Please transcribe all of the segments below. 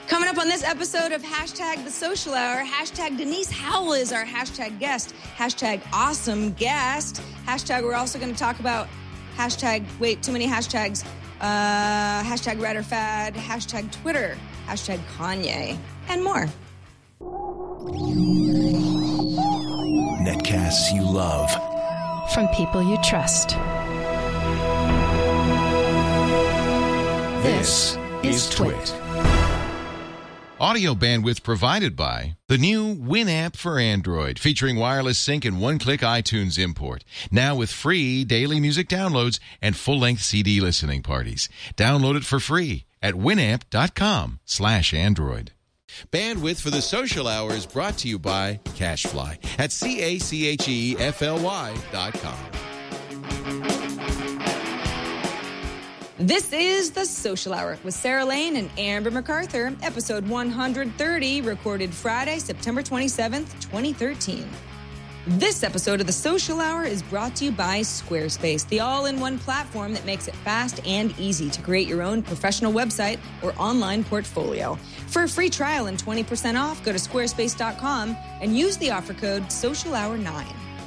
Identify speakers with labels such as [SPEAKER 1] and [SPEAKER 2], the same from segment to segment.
[SPEAKER 1] Coming up on this episode of Hashtag The Social Hour, hashtag Denise Howell is our hashtag guest, hashtag awesome guest, hashtag we're also going to talk about hashtag, wait, too many hashtags, hashtag Red or Fad, hashtag Twitter, hashtag Kanye, and more.
[SPEAKER 2] Netcasts you love.
[SPEAKER 3] From people you trust.
[SPEAKER 2] This is Twit.
[SPEAKER 4] Audio bandwidth provided by the new Winamp for Android, featuring wireless sync and one-click iTunes import. Now with free daily music downloads and full-length CD listening parties. Download it for free at winamp.com/Android. Bandwidth for the Social Hour is brought to you by CacheFly at CacheFly.com.
[SPEAKER 1] This is The Social Hour with Sarah Lane and Amber MacArthur, episode 130, recorded Friday, September 27th, 2013. This episode of The Social Hour is brought to you by Squarespace, the all-in-one platform that makes it fast and easy to create your own professional website or online portfolio. For a free trial and 20% off, go to squarespace.com and use the offer code SOCIALHOUR9.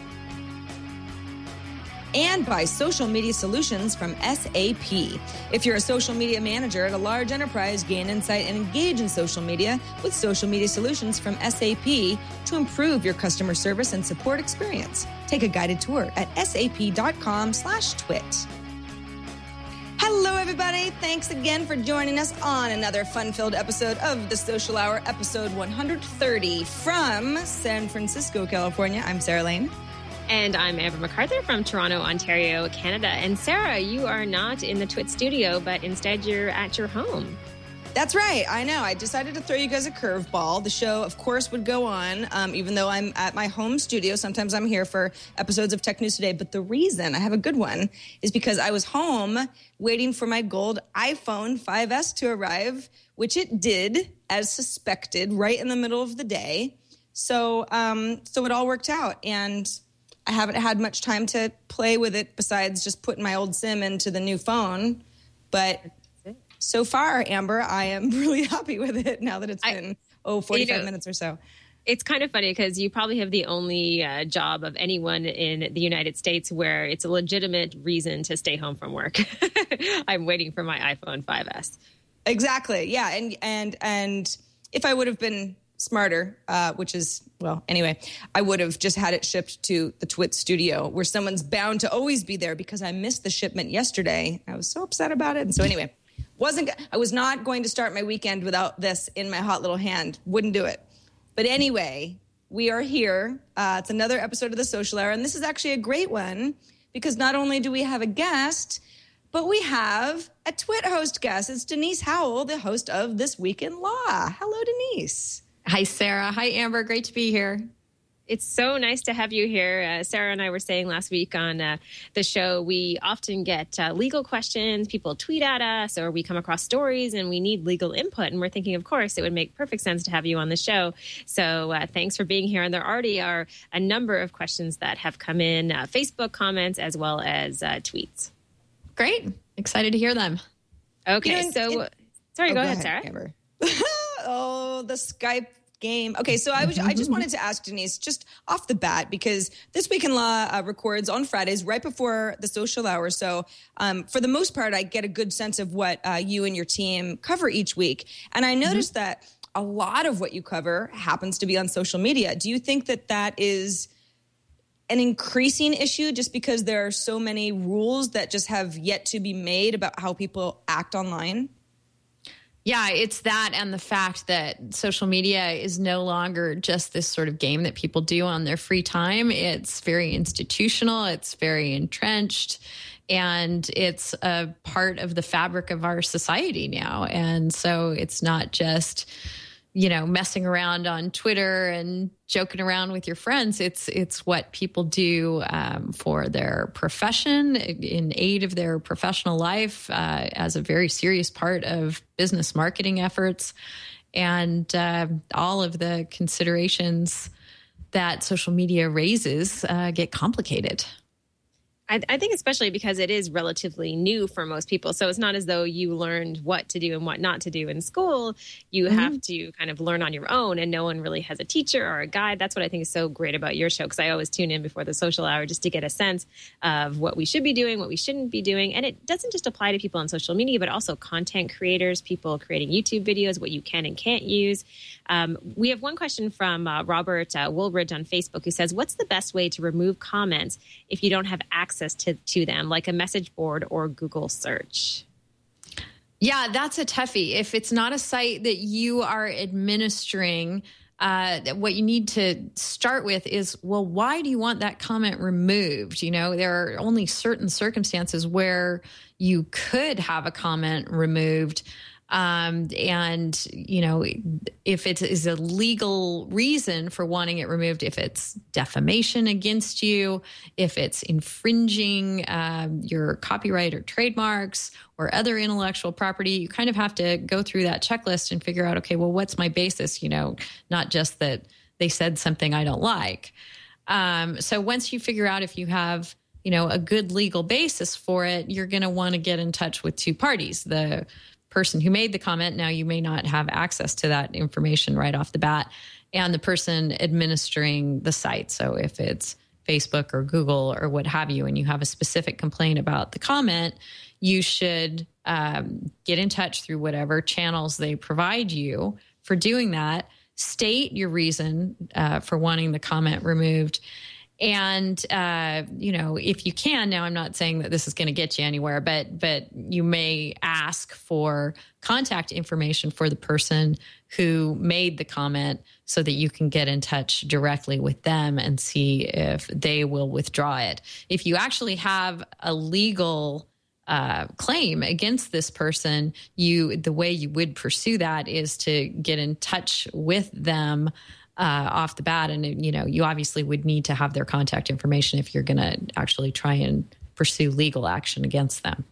[SPEAKER 1] And by Social Media Solutions from SAP. If you're a social media manager at a large enterprise, gain insight and engage in social media with Social Media Solutions from SAP to improve your customer service and support experience. Take a guided tour at sap.com/twit. Hello, everybody. Thanks again for joining us on another fun-filled episode of The Social Hour, episode 130 from San Francisco, California. I'm Sarah Lane.
[SPEAKER 5] And I'm Amber MacArthur from Toronto, Ontario, Canada. And Sarah, you are not in the Twit studio, but instead you're at your home.
[SPEAKER 1] That's right. I know. I decided to throw you guys a curveball. The show, of course, would go on, even though I'm at my home studio. Sometimes I'm here for episodes of Tech News Today. But the reason I have a good one is because I was home waiting for my gold iPhone 5S to arrive, which it did, as suspected, right in the middle of the day. So it all worked out. And I haven't had much time to play with it besides just putting my old SIM into the new phone. But so far, Amber, I am really happy with it now that it's been 45 minutes or so.
[SPEAKER 5] It's kind of funny because you probably have the only job of anyone in the United States where it's a legitimate reason to stay home from work. I'm waiting for my iPhone 5S.
[SPEAKER 1] Exactly. Yeah. And if I would have been smarter, which is, well, anyway, I would have just had it shipped to the Twit studio where someone's bound to always be there because I missed the shipment yesterday. I was so upset about it. And so anyway, I was not going to start my weekend without this in my hot little hand. Wouldn't do it. But anyway, we are here. It's another episode of The Social Hour. And this is actually a great one because not only do we have a guest, but we have a Twit host guest. It's Denise Howell, the host of This Week in Law. Hello, Denise.
[SPEAKER 6] Hi, Sarah. Hi, Amber. Great to be here.
[SPEAKER 5] It's so nice to have you here. Sarah and I were saying last week on the show, we often get legal questions. People tweet at us or we come across stories and we need legal input. And we're thinking, of course, it would make perfect sense to have you on the show. So thanks for being here. And there already are a number of questions that have come in, Facebook comments as well as tweets.
[SPEAKER 6] Great. Excited to hear them.
[SPEAKER 5] Okay. Go ahead, Sarah.
[SPEAKER 1] Amber. Oh, the Skype game. Okay, so I just wanted to ask Denise, just off the bat, because This Week in Law records on Fridays right before the social hour. So for the most part, I get a good sense of what you and your team cover each week. And I noticed that a lot of what you cover happens to be on social media. Do you think that that is an increasing issue just because there are so many rules that just have yet to be made about how people act online?
[SPEAKER 6] Yeah, it's that and the fact that social media is no longer just this sort of game that people do on their free time. It's very institutional. It's very entrenched. And it's a part of the fabric of our society now. And so it's not just, messing around on Twitter and joking around with your friends. It's what people do for their profession, in aid of their professional life, as a very serious part of business marketing efforts, and all of the considerations that social media raises get complicated.
[SPEAKER 5] I think especially because it is relatively new for most people. So it's not as though you learned what to do and what not to do in school. You have to kind of learn on your own, and no one really has a teacher or a guide. That's what I think is so great about your show, because I always tune in before the social hour just to get a sense of what we should be doing, what we shouldn't be doing. And it doesn't just apply to people on social media, but also content creators, people creating YouTube videos, what you can and can't use. We have one question from Robert Woolridge on Facebook, who says, what's the best way to remove comments if you don't have access to them, like a message board or Google search?
[SPEAKER 6] Yeah, that's a toughie. If it's not a site that you are administering, what you need to start with is, well, why do you want that comment removed? You know, there are only certain circumstances where you could have a comment removed. And, you know, if it is a legal reason for wanting it removed, if it's defamation against you, if it's infringing your copyright or trademarks or other intellectual property, you kind of have to go through that checklist and figure out, okay, well, what's my basis? You know, not just that they said something I don't like. So once you figure out if you have, you know, a good legal basis for it, you're going to want to get in touch with two parties. The person who made the comment, now you may not have access to that information right off the bat, and the person administering the site. So if it's Facebook or Google or what have you, and you have a specific complaint about the comment, you should get in touch through whatever channels they provide you for doing that. State your reason for wanting the comment removed. And, you know, if you can, now I'm not saying that this is going to get you anywhere, but you may ask for contact information for the person who made the comment so that you can get in touch directly with them and see if they will withdraw it. If you actually have a legal claim against this person, the way you would pursue that is to get in touch with them off the bat. And, you know, you obviously would need to have their contact information if you're going to actually try and pursue legal action against them.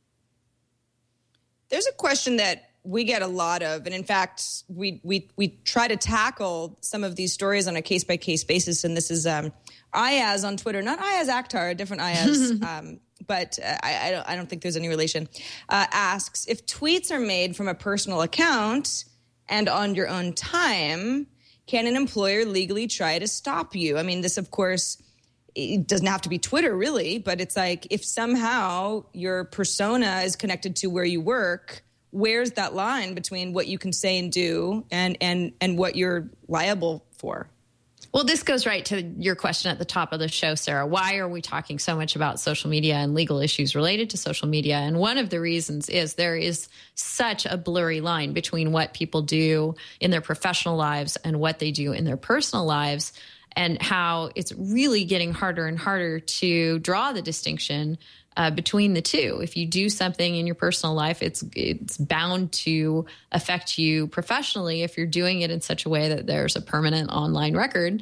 [SPEAKER 1] There's a question that we get a lot of, and in fact, we try to tackle some of these stories on a case-by-case basis, and this is Ayaz on Twitter, not Ayaz Akhtar, a different Ayaz, but I don't think there's any relation, asks, if tweets are made from a personal account and on your own time, can an employer legally try to stop you? I mean, this, of course, it doesn't have to be Twitter, really, but it's like if somehow your persona is connected to where you work, where's that line between what you can say and do and what you're liable for?
[SPEAKER 6] Well, this goes right to your question at the top of the show, Sarah. Why are we talking so much about social media and legal issues related to social media? And one of the reasons is there is such a blurry line between what people do in their professional lives and what they do in their personal lives, and how it's really getting harder and harder to draw the distinction between the two. If you do something in your personal life, it's bound to affect you professionally if you're doing it in such a way that there's a permanent online record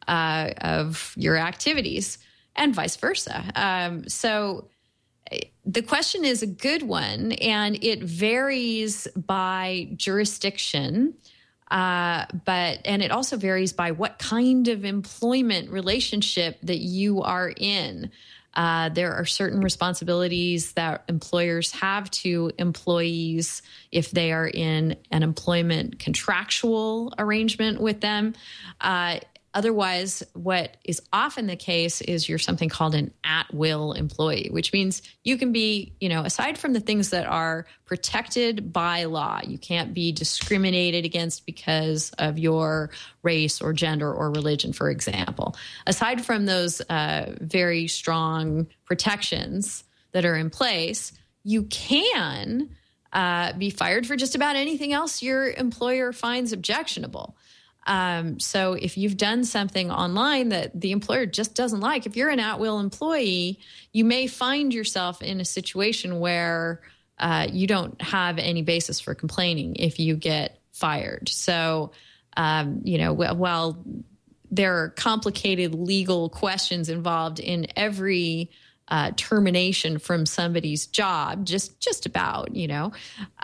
[SPEAKER 6] of your activities, and vice versa. So the question is a good one, and it varies by jurisdiction. And it also varies by what kind of employment relationship that you are in. There are certain responsibilities that employers have to employees if they are in an employment contractual arrangement with them. Otherwise, what is often the case is you're something called an at-will employee, which means you can be, you know, aside from the things that are protected by law, you can't be discriminated against because of your race or gender or religion, for example. Aside from those very strong protections that are in place, you can be fired for just about anything else your employer finds objectionable. So if you've done something online that the employer just doesn't like, if you're an at-will employee, you may find yourself in a situation where you don't have any basis for complaining if you get fired. So, you know, while there are complicated legal questions involved in every termination from somebody's job, just about, you know,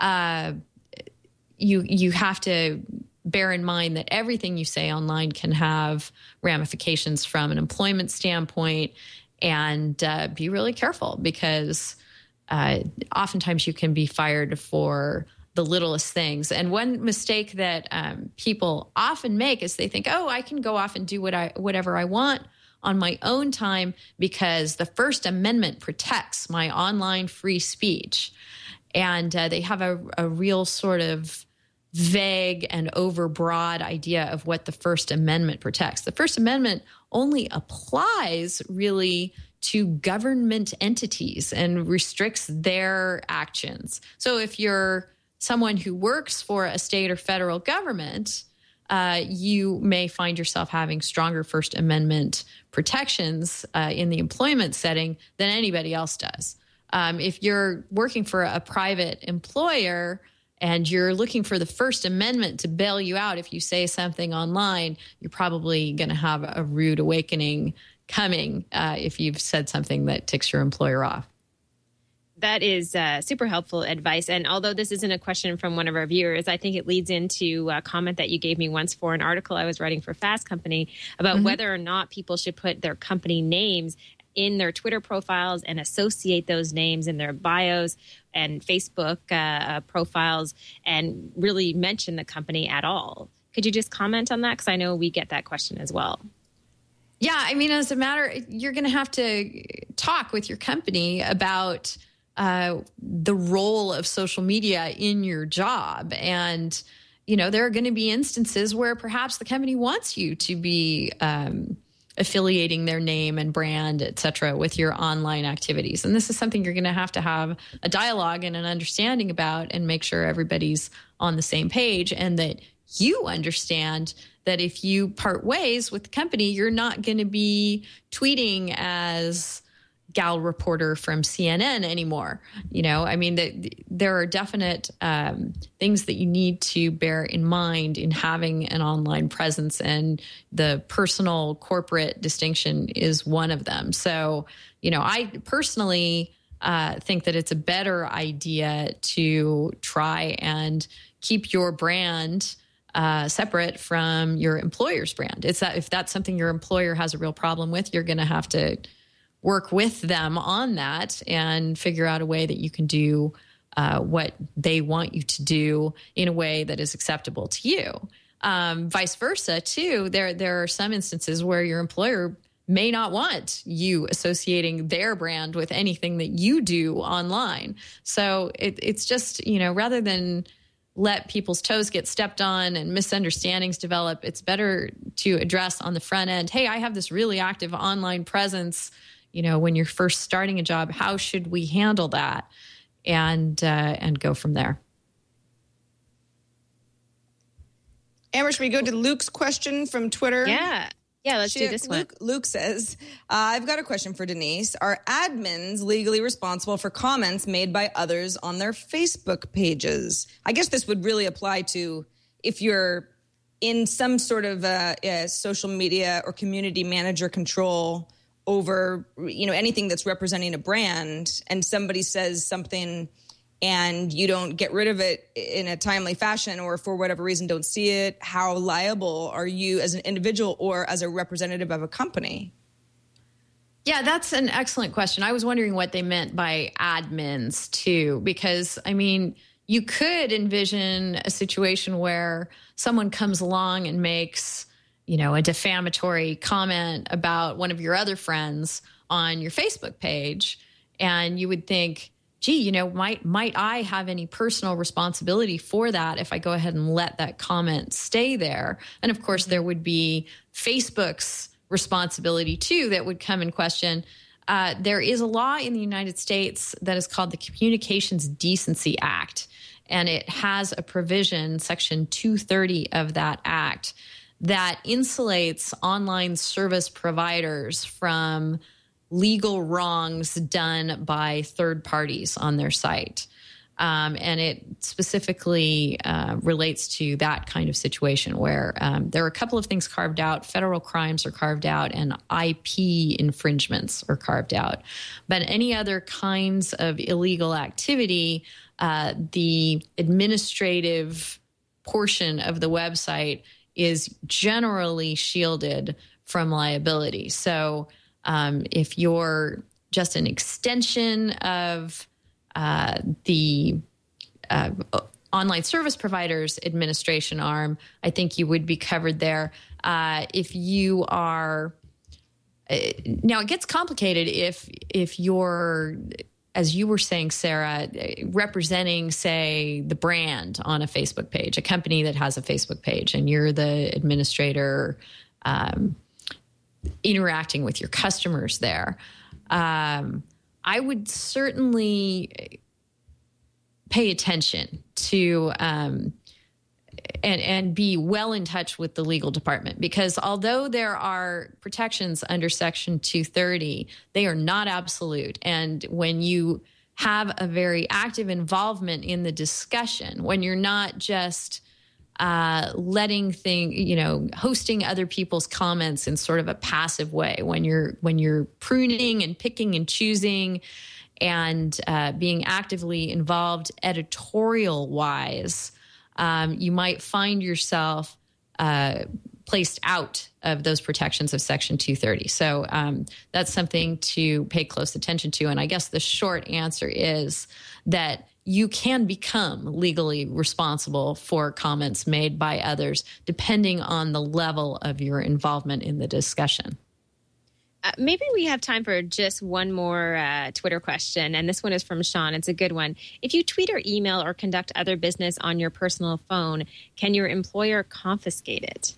[SPEAKER 6] you have to bear in mind that everything you say online can have ramifications from an employment standpoint. and be really careful, because oftentimes you can be fired for the littlest things. And one mistake that people often make is they think, oh, I can go off and do whatever I want on my own time because the First Amendment protects my online free speech. And they have a real sort of vague and overbroad idea of what the First Amendment protects. The First Amendment only applies really to government entities and restricts their actions. So if you're someone who works for a state or federal government, you may find yourself having stronger First Amendment protections in the employment setting than anybody else does. If you're working for a private employer and you're looking for the First Amendment to bail you out if you say something online, you're probably going to have a rude awakening coming if you've said something that ticks your employer off.
[SPEAKER 5] That is super helpful advice. And although this isn't a question from one of our viewers, I think it leads into a comment that you gave me once for an article I was writing for Fast Company about whether or not people should put their company names in their Twitter profiles and associate those names in their bios and Facebook profiles and really mention the company at all. Could you just comment on that? Because I know we get that question as well.
[SPEAKER 6] Yeah, I mean, as a matter, you're going to have to talk with your company about the role of social media in your job. And, there are going to be instances where perhaps the company wants you to be affiliating their name and brand, et cetera, with your online activities. And this is something you're going to have a dialogue and an understanding about and make sure everybody's on the same page and that you understand that if you part ways with the company, you're not going to be tweeting as gal reporter from CNN anymore. There are definite things that you need to bear in mind in having an online presence, and the personal corporate distinction is one of them. So, I personally think that it's a better idea to try and keep your brand separate from your employer's brand. It's that if that's something your employer has a real problem with, you're going to have to work with them on that and figure out a way that you can do what they want you to do in a way that is acceptable to you. Vice versa, too, there are some instances where your employer may not want you associating their brand with anything that you do online. So it's just, rather than let people's toes get stepped on and misunderstandings develop, it's better to address on the front end, hey, I have this really active online presence. When you're first starting a job, how should we handle that? And go from there.
[SPEAKER 1] Amber, should we go to Luke's question from Twitter?
[SPEAKER 5] Yeah, let's do this one.
[SPEAKER 1] Luke says, I've got a question for Denise. Are admins legally responsible for comments made by others on their Facebook pages? I guess this would really apply to if you're in some sort of social media or community manager control over, anything that's representing a brand, and somebody says something and you don't get rid of it in a timely fashion, or for whatever reason don't see it, how liable are you as an individual or as a representative of a company?
[SPEAKER 6] Yeah, that's an excellent question. I was wondering what they meant by admins too, because you could envision a situation where someone comes along and makes a defamatory comment about one of your other friends on your Facebook page. And you would think, gee, might I have any personal responsibility for that if I go ahead and let that comment stay there? And of course, there would be Facebook's responsibility too that would come in question. There is a law in the United States that is called the Communications Decency Act. And it has a provision, Section 230 of that act, that insulates online service providers from legal wrongs done by third parties on their site. And it specifically relates to that kind of situation where there are a couple of things carved out. Federal crimes are carved out and IP infringements are carved out. But any other kinds of illegal activity, the administrative portion of the website is generally shielded from liability. So If you're just an extension of the Online Service Providers Administration arm, I think you would be covered there. If you are, now it gets complicated if you're, as you were saying, Sarah, representing, say, the brand on a Facebook page, a company that has a Facebook page, and you're the administrator interacting with your customers there. I would certainly pay attention to and be well in touch with the legal department, because although there are protections under Section 230, they are not absolute. And when you have a very active involvement in the discussion, when you're not just letting hosting other people's comments in sort of a passive way, when you're pruning and picking and choosing and being actively involved editorial wise, you might find yourself placed out of those protections of Section 230. So that's something to pay close attention to. And I guess the short answer is that you can become legally responsible for comments made by others, depending on the level of your involvement in the discussion.
[SPEAKER 5] Maybe we have time for just one more Twitter question, and this one is from Sean. It's a good one. If you tweet or email or conduct other business on your personal phone, can your employer confiscate it?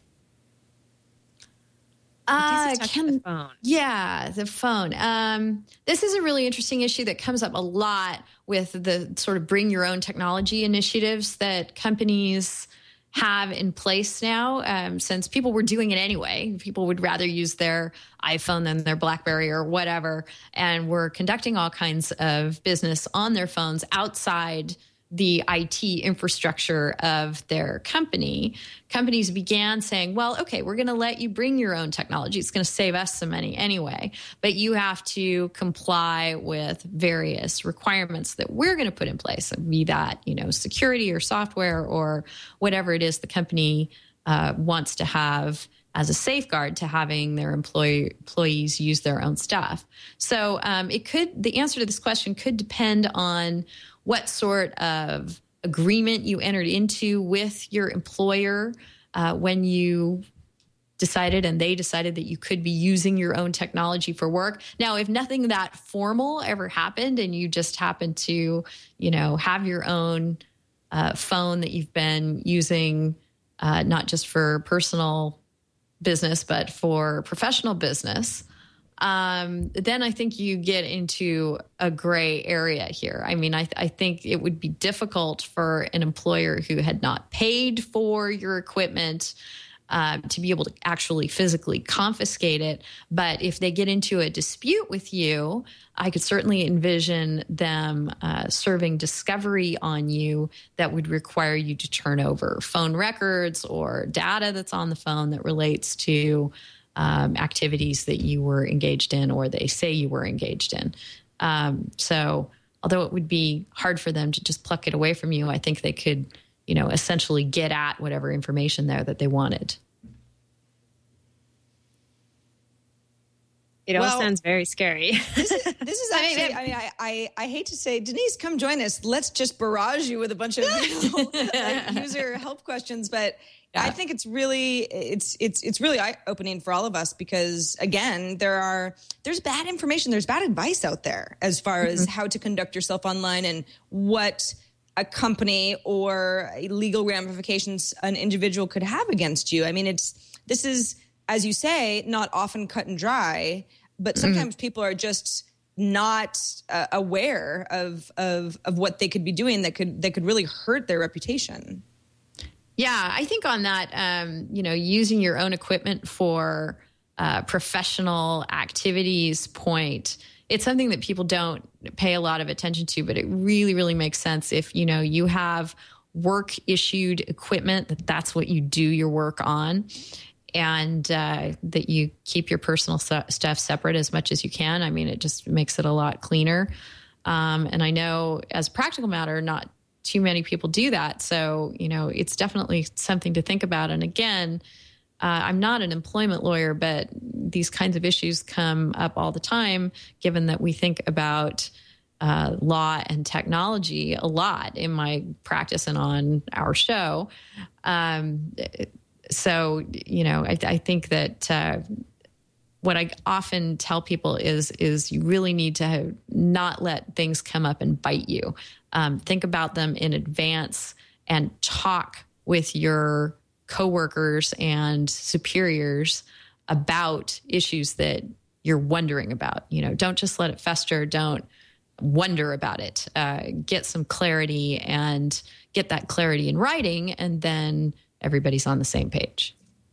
[SPEAKER 5] The phone. Yeah, the phone.
[SPEAKER 6] This is a really interesting issue that comes up a lot with the sort of bring your own technology initiatives that companies have in place now, since people were doing it anyway. People would rather use their iPhone than their BlackBerry or whatever, and were conducting all kinds of business on their phones outside the IT infrastructure of their company. Companies began saying, well, okay, we're going to let you bring your own technology. It's going to save us some money anyway, but you have to comply with various requirements that we're going to put in place, be that, security or software or whatever it is the company wants to have as a safeguard to having their employees use their own stuff. So the answer to this question could depend on what sort of agreement you entered into with your employer when you decided and they decided that you could be using your own technology for work. Now, if nothing that formal ever happened and you just happened to, have your own phone that you've been using not just for personal business, but for professional business, then I think you get into a gray area here. I mean, I think it would be difficult for an employer who had not paid for your equipment to be able to actually physically confiscate it. But if they get into a dispute with you, I could certainly envision them serving discovery on you that would require you to turn over phone records or data that's on the phone that relates to activities that you were engaged in or they say you were engaged in. So although it would be hard for them to just pluck it away from you, I think they could, essentially get at whatever information there that they wanted.
[SPEAKER 5] It all sounds very scary.
[SPEAKER 1] This is actually, I hate to say, Denise, come join us. Let's just barrage you with a bunch of user help questions. But yeah. I think it's really eye-opening for all of us because, again, there's bad information. There's bad advice out there as far as how to conduct yourself online and what a company or legal ramifications an individual could have against you. I mean, this is, as you say, not often cut and dry, but sometimes people are just not aware of what they could be doing that could really hurt their reputation.
[SPEAKER 6] Yeah, I think on that, using your own equipment for professional activities point, it's something that people don't pay a lot of attention to, but it really, really makes sense if, you have work-issued equipment, that's what you do your work on, and that you keep your personal stuff separate as much as you can. I mean, it just makes it a lot cleaner. And I know as a practical matter, not too many people do that. So, it's definitely something to think about. And again, I'm not an employment lawyer, but these kinds of issues come up all the time, given that we think about law and technology a lot in my practice and on our show. So, I think that what I often tell people is you really need to not let things come up and bite you. Think about them in advance and talk with your coworkers and superiors about issues that you're wondering about. Don't just let it fester. Don't wonder about it. Get some clarity and get that clarity in writing, and then everybody's on the same page.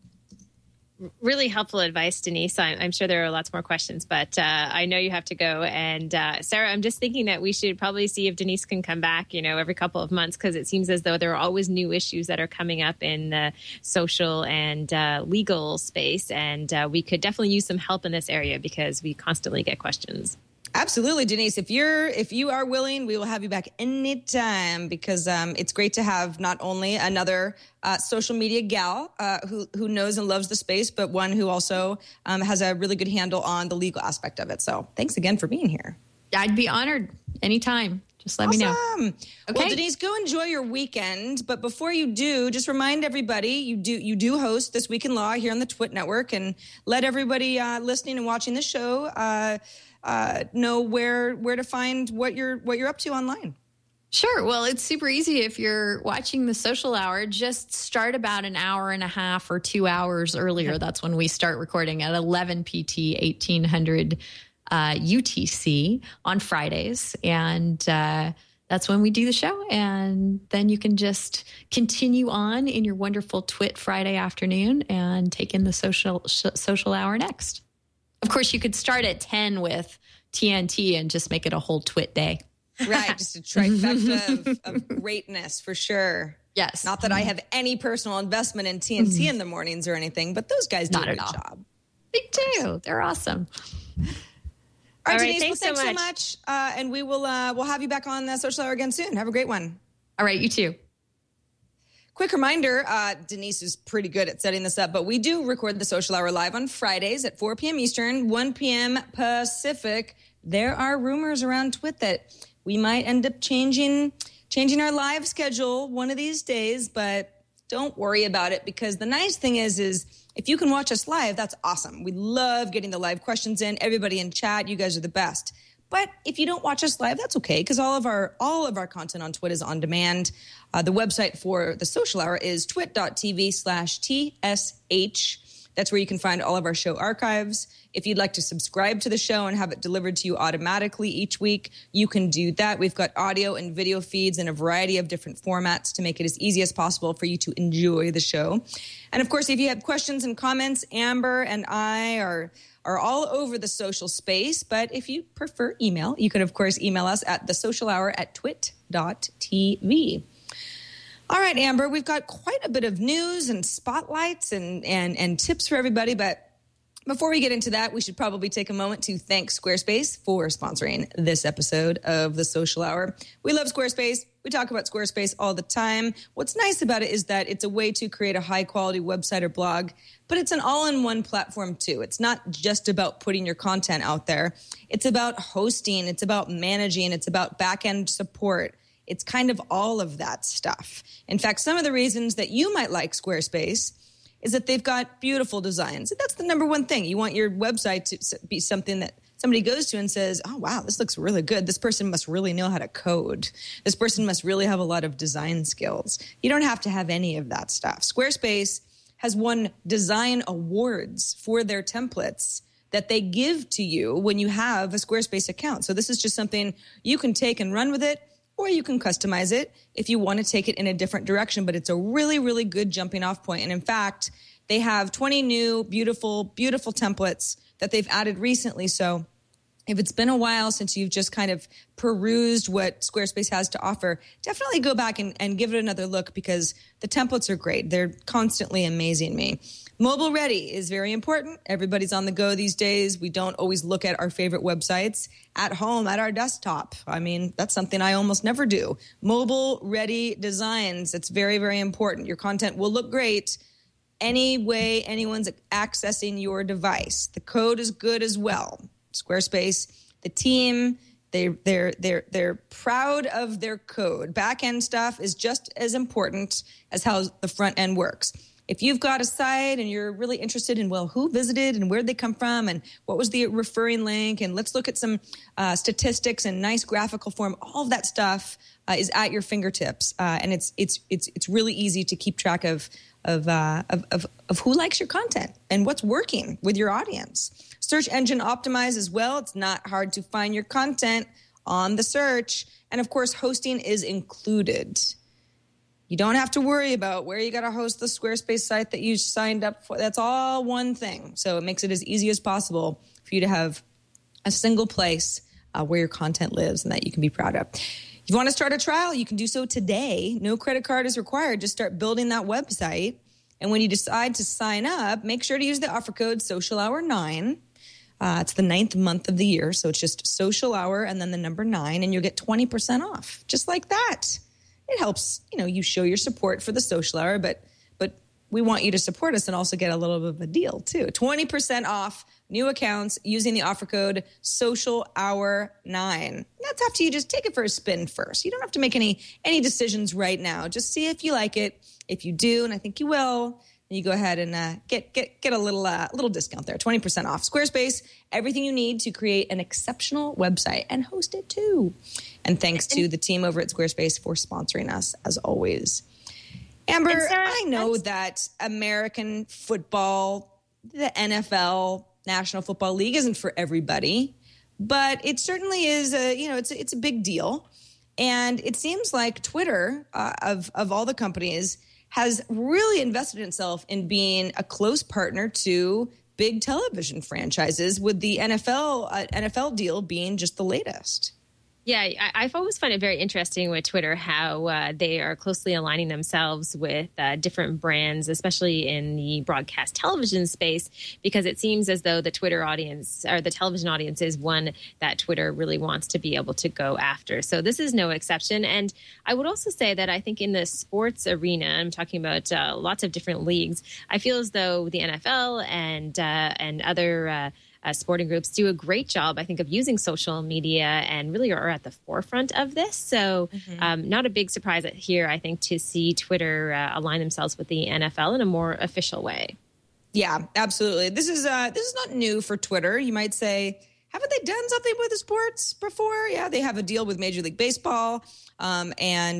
[SPEAKER 5] Really helpful advice, Denise. I'm sure there are lots more questions, but I know you have to go. And Sarah, I'm just thinking that we should probably see if Denise can come back, every couple of months, because it seems as though there are always new issues that are coming up in the social and legal space. And we could definitely use some help in this area because we constantly get questions.
[SPEAKER 1] Absolutely, Denise. If you are willing, we will have you back anytime, because it's great to have not only another social media gal who knows and loves the space, but one who also has a really good handle on the legal aspect of it. So thanks again for being here.
[SPEAKER 6] I'd be honored anytime. Just let me know.
[SPEAKER 1] Okay. Well, Denise, go enjoy your weekend. But before you do, just remind everybody you do host This Week in Law here on the Twit Network, and let everybody listening and watching the show know where to find what you're up to online.
[SPEAKER 6] Sure. Well, it's super easy. If you're watching the social hour, just start about an hour and a half or 2 hours earlier. Okay. That's when we start recording at 11 PT, 1800 UTC on Fridays. And that's when we do the show. And then you can just continue on in your wonderful Twit Friday afternoon and take in the social hour next. Of course, you could start at 10 with TNT and just make it a whole Twit day.
[SPEAKER 1] Right, just a trifecta of greatness for sure.
[SPEAKER 6] Yes.
[SPEAKER 1] Not that I have any personal investment in TNT in the mornings or anything, but those guys do a good job.
[SPEAKER 6] They do. They're awesome.
[SPEAKER 1] All right, Denise, thanks so much. And we will we'll have you back on the Social Hour again soon. Have a great one.
[SPEAKER 6] All right, you too.
[SPEAKER 1] Quick reminder, Denise is pretty good at setting this up, but we do record the Social Hour live on Fridays at 4 p.m. Eastern, 1 p.m. Pacific. There are rumors around Twit that we might end up changing our live schedule one of these days, but don't worry about it, because the nice thing is if you can watch us live, that's awesome. We love getting the live questions in. Everybody in chat, you guys are the best. But if you don't watch us live, that's okay, because all of our content on Twit is on demand. The website for the Social Hour is twit.tv/TSH. That's where you can find all of our show archives. If you'd like to subscribe to the show and have it delivered to you automatically each week, you can do that. We've got audio and video feeds in a variety of different formats to make it as easy as possible for you to enjoy the show. And of course, if you have questions and comments, Amber and I are all over the social space. But if you prefer email, you can, of course, email us at thesocialhour@twit.tv. All right, Amber, we've got quite a bit of news and spotlights and tips for everybody. But before we get into that, we should probably take a moment to thank Squarespace for sponsoring this episode of The Social Hour. We love Squarespace. We talk about Squarespace all the time. What's nice about it is that it's a way to create a high-quality website or blog, but it's an all-in-one platform, too. It's not just about putting your content out there. It's about hosting. It's about managing. It's about back-end support. It's kind of all of that stuff. In fact, some of the reasons that you might like Squarespace is that they've got beautiful designs. That's the number one thing. You want your website to be something that somebody goes to and says, oh, wow, this looks really good. This person must really know how to code. This person must really have a lot of design skills. You don't have to have any of that stuff. Squarespace has won design awards for their templates that they give to you when you have a Squarespace account. So this is just something you can take and run with it, or you can customize it if you want to take it in a different direction. But it's a really, really good jumping off point. And in fact, they have 20 new beautiful, beautiful templates that they've added recently. So if it's been a while since you've just kind of perused what Squarespace has to offer, definitely go back and give it another look, because the templates are great. They're constantly amazing me. Mobile ready is very important. Everybody's on the go these days. We don't always look at our favorite websites at home, at our desktop. I mean, that's something I almost never do. Mobile ready designs. It's very, very important. Your content will look great, any way anyone's accessing your device. The code is good as well. Squarespace, the team, they're proud of their code. Back end stuff is just as important as how the front end works. If you've got a site and you're really interested in, well, who visited and where did they come from and what was the referring link, and let's look at some statistics in nice graphical form, all of that stuff is at your fingertips, and it's really easy to keep track of who likes your content and what's working with your audience. Search engine optimized as well. It's not hard to find your content on the search, and of course, hosting is included. You don't have to worry about where you got to host the Squarespace site that you signed up for. That's all one thing. So it makes it as easy as possible for you to have a single place where your content lives and that you can be proud of. If you want to start a trial, you can do so today. No credit card is required. Just start building that website. And when you decide to sign up, make sure to use the offer code SocialHour9. It's the 9th month of the year. So it's just Social Hour and then the number 9, and you'll get 20% off. Just like that. It helps, you show your support for the Social Hour, but we want you to support us and also get a little bit of a deal too. 20% off new accounts using the offer code SocialHour9. That's after you just take it for a spin first. You don't have to make any decisions right now. Just see if you like it. If you do, and I think you will, then you go ahead and get a little discount there. 20% off. Squarespace, everything you need to create an exceptional website and host it too. And thanks to the team over at Squarespace for sponsoring us, as always. Amber, Sarah, I know that American football, the NFL, National Football League, isn't for everybody, but it certainly is it's a big deal. And it seems like Twitter, of all the companies, has really invested itself in being a close partner to big television franchises, with the NFL deal being just the latest.
[SPEAKER 5] Yeah, I've always found it very interesting with Twitter how they are closely aligning themselves with different brands, especially in the broadcast television space, because it seems as though the Twitter audience or the television audience is one that Twitter really wants to be able to go after. So this is no exception. And I would also say that I think in the sports arena, I'm talking about lots of different leagues, I feel as though the NFL and other sporting groups do a great job, I think, of using social media and really are at the forefront of this. So not a big surprise here, I think, to see Twitter align themselves with the NFL in a more official way.
[SPEAKER 1] Yeah, absolutely. This is not new for Twitter. You might say, haven't they done something with the sports before? Yeah, they have a deal with Major League Baseball and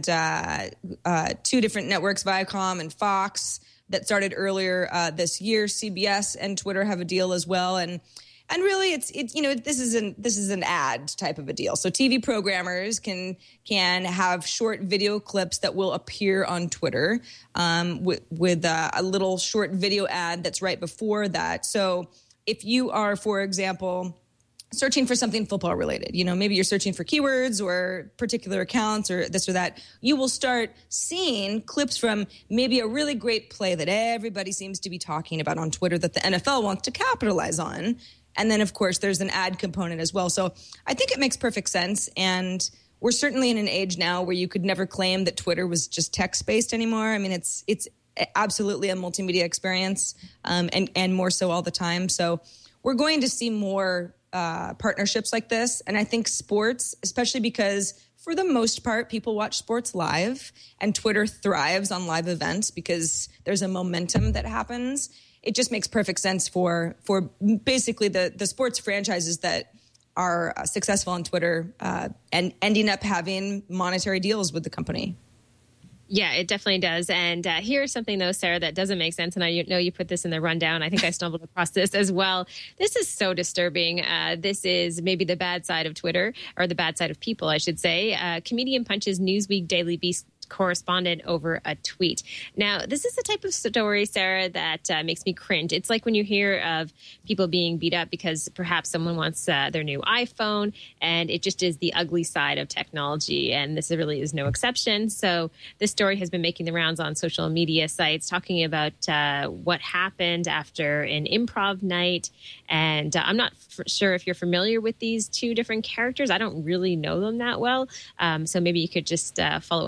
[SPEAKER 1] two different networks, Viacom and Fox, that started earlier this year. CBS and Twitter have a deal as well, and really, it's this is an ad type of a deal. So TV programmers can have short video clips that will appear on Twitter with a little short video ad that's right before that. So if you are, for example, searching for something football related, maybe you're searching for keywords or particular accounts or this or that, you will start seeing clips from maybe a really great play that everybody seems to be talking about on Twitter that the NFL wants to capitalize on. And then, of course, there's an ad component as well. So I think it makes perfect sense. And we're certainly in an age now where you could never claim that Twitter was just text-based anymore. I mean, it's absolutely a multimedia experience, and more so all the time. So we're going to see more partnerships like this. And I think sports, especially because for the most part, people watch sports live, and Twitter thrives on live events because there's a momentum that happens. It just makes perfect sense for basically the sports franchises that are successful on Twitter and ending up having monetary deals with the company.
[SPEAKER 5] Yeah, it definitely does. And here's something, though, Sarah, that doesn't make sense. And I know you put this in the rundown. I think I stumbled across this as well. This is so disturbing. This is maybe the bad side of Twitter, or the bad side of people, I should say. Comedian punches Newsweek Daily Beast correspondent over a tweet. Now, this is the type of story, Sarah, that makes me cringe. It's like when you hear of people being beat up because perhaps someone wants their new iPhone, and it just is the ugly side of technology. And this really is no exception. So this story has been making the rounds on social media sites, talking about what happened after an improv night. And I'm not sure if you're familiar with these two different characters. I don't really know them that well. So maybe you could just follow up on the story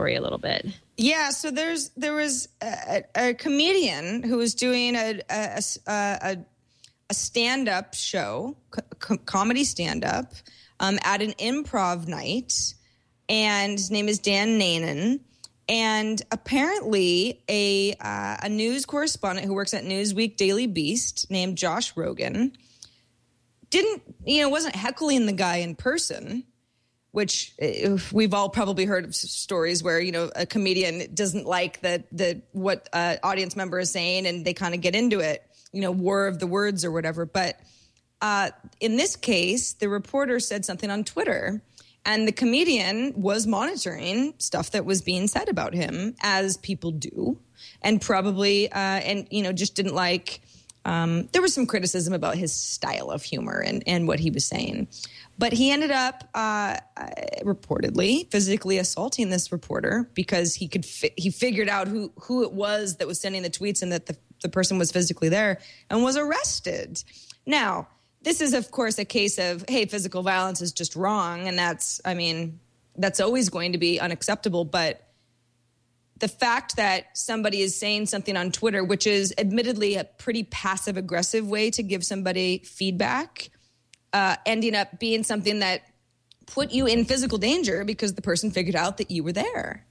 [SPEAKER 5] story a little bit.
[SPEAKER 1] Yeah, so there was a comedian who was doing a stand-up show, comedy stand-up, at an improv night, and his name is Dan Nanan. And apparently a news correspondent who works at Newsweek Daily Beast named Josh Rogan wasn't heckling the guy in person, which we've all probably heard of stories where, a comedian doesn't like what audience member is saying and they kind of get into it, war of the words or whatever. But in this case, the reporter said something on Twitter, and the comedian was monitoring stuff that was being said about him, as people do, and probably, just didn't like, there was some criticism about his style of humor and what he was saying. But he ended up reportedly physically assaulting this reporter because he figured out who it was that was sending the tweets and that the person was physically there and was arrested. Now, this is, of course, a case of, hey, physical violence is just wrong. And that's always going to be unacceptable. But the fact that somebody is saying something on Twitter, which is admittedly a pretty passive aggressive way to give somebody feedback, ending up being something that put you in physical danger because the person figured out that you were there.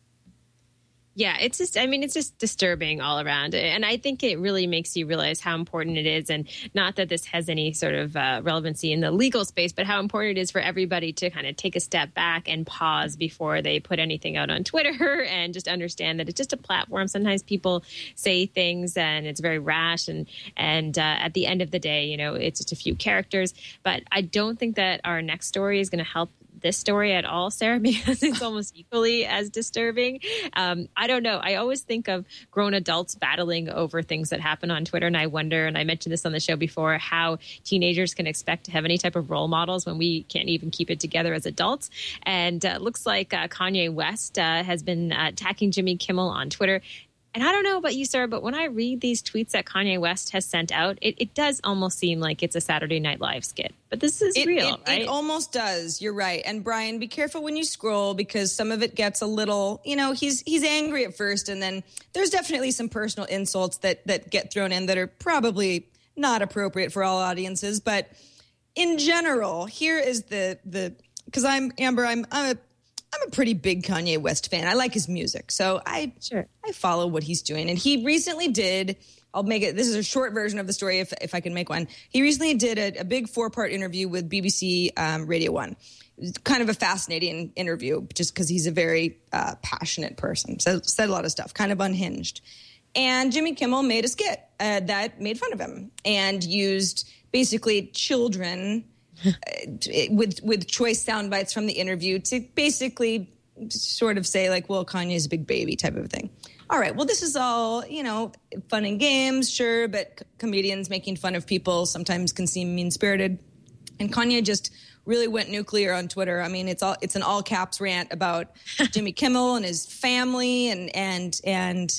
[SPEAKER 5] Yeah, it's just disturbing all around. And I think it really makes you realize how important it is. And not that this has any sort of relevancy in the legal space, but how important it is for everybody to kind of take a step back and pause before they put anything out on Twitter and just understand that it's just a platform. Sometimes people say things and it's very rash. And at the end of the day, it's just a few characters. But I don't think that our next story is going to help this story at all, Sarah, because it's almost equally as disturbing. I don't know. I always think of grown adults battling over things that happen on Twitter. And I wonder, and I mentioned this on the show before, how teenagers can expect to have any type of role models when we can't even keep it together as adults. And it looks like Kanye West has been attacking Jimmy Kimmel on Twitter. And I don't know about you, Sarah, but when I read these tweets that Kanye West has sent out, it does almost seem like it's a Saturday Night Live skit. But this is real, right?
[SPEAKER 1] It almost does. You're right. And Brian, be careful when you scroll because some of it gets a little, he's angry at first. And then there's definitely some personal insults that get thrown in that are probably not appropriate for all audiences. But in general, here is because I'm a pretty big Kanye West fan. I like his music. So I follow what he's doing. And he recently did, this is a short version of the story if I can make one. He recently did a big 4-part interview with BBC Radio 1. Kind of a fascinating interview just because he's a very passionate person. So said a lot of stuff, kind of unhinged. And Jimmy Kimmel made a skit that made fun of him and used basically children with choice sound bites from the interview to basically sort of say like, well, Kanye's a big baby type of thing. All right, well, this is all, fun and games, sure, but comedians making fun of people sometimes can seem mean-spirited. And Kanye just really went nuclear on Twitter. I mean, it's an all caps rant about Jimmy Kimmel and his family and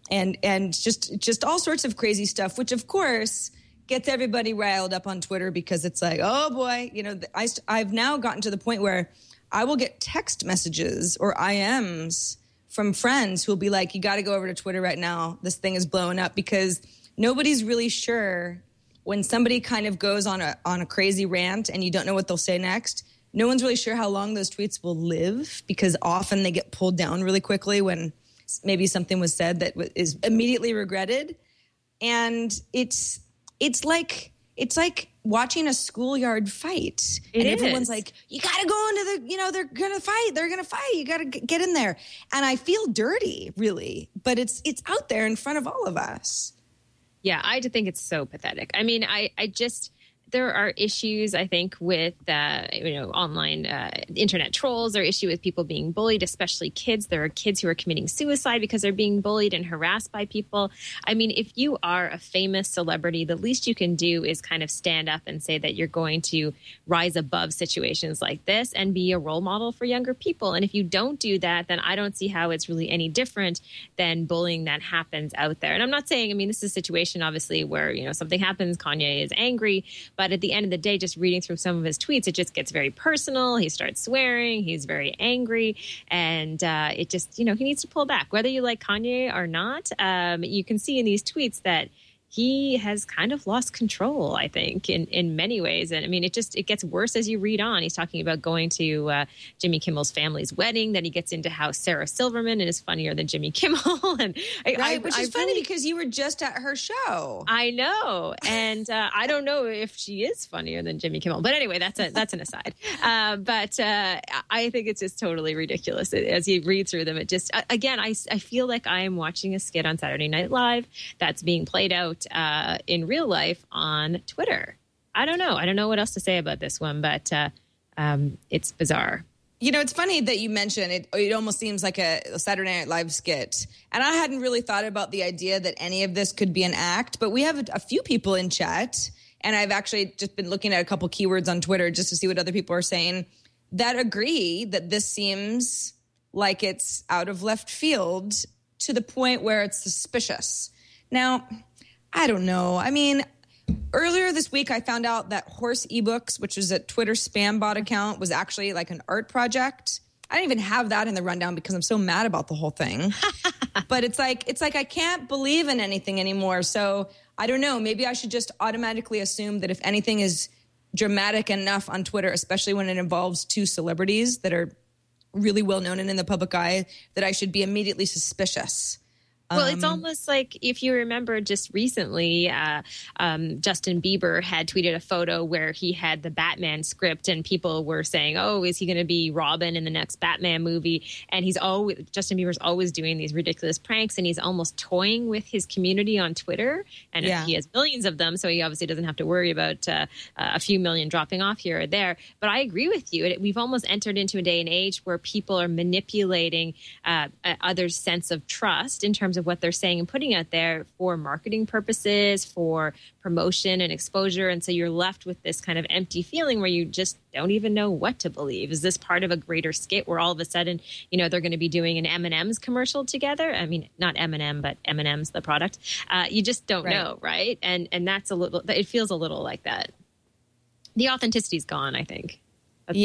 [SPEAKER 1] just all sorts of crazy stuff, which of course gets everybody riled up on Twitter because it's like, oh boy, I've now gotten to the point where I will get text messages or IMs from friends who will be like, you got to go over to Twitter right now. This thing is blowing up because nobody's really sure when somebody kind of goes on a crazy rant and you don't know what they'll say next. No one's really sure how long those tweets will live because often they get pulled down really quickly when maybe something was said that is immediately regretted. And it's like watching a schoolyard fight. Everyone's like, you got to go into they're going to fight. They're going to fight. You got to get in there. And I feel dirty, really. But it's out there in front of all of us.
[SPEAKER 5] Yeah, I think it's so pathetic. I mean, there are issues, I think, with, online internet trolls. There are issues with people being bullied, especially kids. There are kids who are committing suicide because they're being bullied and harassed by people. I mean, if you are a famous celebrity, the least you can do is kind of stand up and say that you're going to rise above situations like this and be a role model for younger people. And if you don't do that, then I don't see how it's really any different than bullying that happens out there. And I'm not saying, this is a situation, obviously, where, something happens, Kanye is angry. But at the end of the day, just reading through some of his tweets, it just gets very personal. He starts swearing. He's very angry. And it just, he needs to pull back. Whether you like Kanye or not, you can see in these tweets that he has kind of lost control, I think, in many ways. And I mean, it gets worse as you read on. He's talking about going to Jimmy Kimmel's family's wedding. Then he gets into how Sarah Silverman is funnier than Jimmy Kimmel.
[SPEAKER 1] Which is funny because you were just at her show.
[SPEAKER 5] I know. And I don't know if she is funnier than Jimmy Kimmel. But anyway, that's an aside. But I think it's just totally ridiculous. As you read through them, it just, again, I feel like I am watching a skit on Saturday Night Live that's being played out in real life on Twitter. I don't know what else to say about this one, but it's bizarre.
[SPEAKER 1] It's funny that you mentioned it. It almost seems like a Saturday Night Live skit. And I hadn't really thought about the idea that any of this could be an act, but we have a few people in chat, and I've actually just been looking at a couple keywords on Twitter just to see what other people are saying that agree that this seems like it's out of left field to the point where it's suspicious. Now, I don't know. I mean, earlier this week, I found out that Horse Ebooks, which is a Twitter spam bot account, was actually like an art project. I didn't even have that in the rundown because I'm so mad about the whole thing. But it's like I can't believe in anything anymore. So I don't know. Maybe I should just automatically assume that if anything is dramatic enough on Twitter, especially when it involves two celebrities that are really well known and in the public eye, that I should be immediately suspicious.
[SPEAKER 5] Well, it's almost like if you remember just recently, Justin Bieber had tweeted a photo where he had the Batman script and people were saying, oh, is he going to be Robin in the next Batman movie? And Justin Bieber's always doing these ridiculous pranks and he's almost toying with his community on Twitter. And he has millions of them, so he obviously doesn't have to worry about a few million dropping off here or there. But I agree with you. We've almost entered into a day and age where people are manipulating others' sense of trust in terms of what they're saying and putting out there for marketing purposes, for promotion and exposure. And so you're left with this kind of empty feeling where you just don't even know what to believe. Is this part of a greater skit where all of a sudden, they're going to be doing an M&M's commercial together? I mean, not M&M, but M&M's, the product. You just don't know, right? And that's it feels a little like that. The authenticity's gone, I think. That's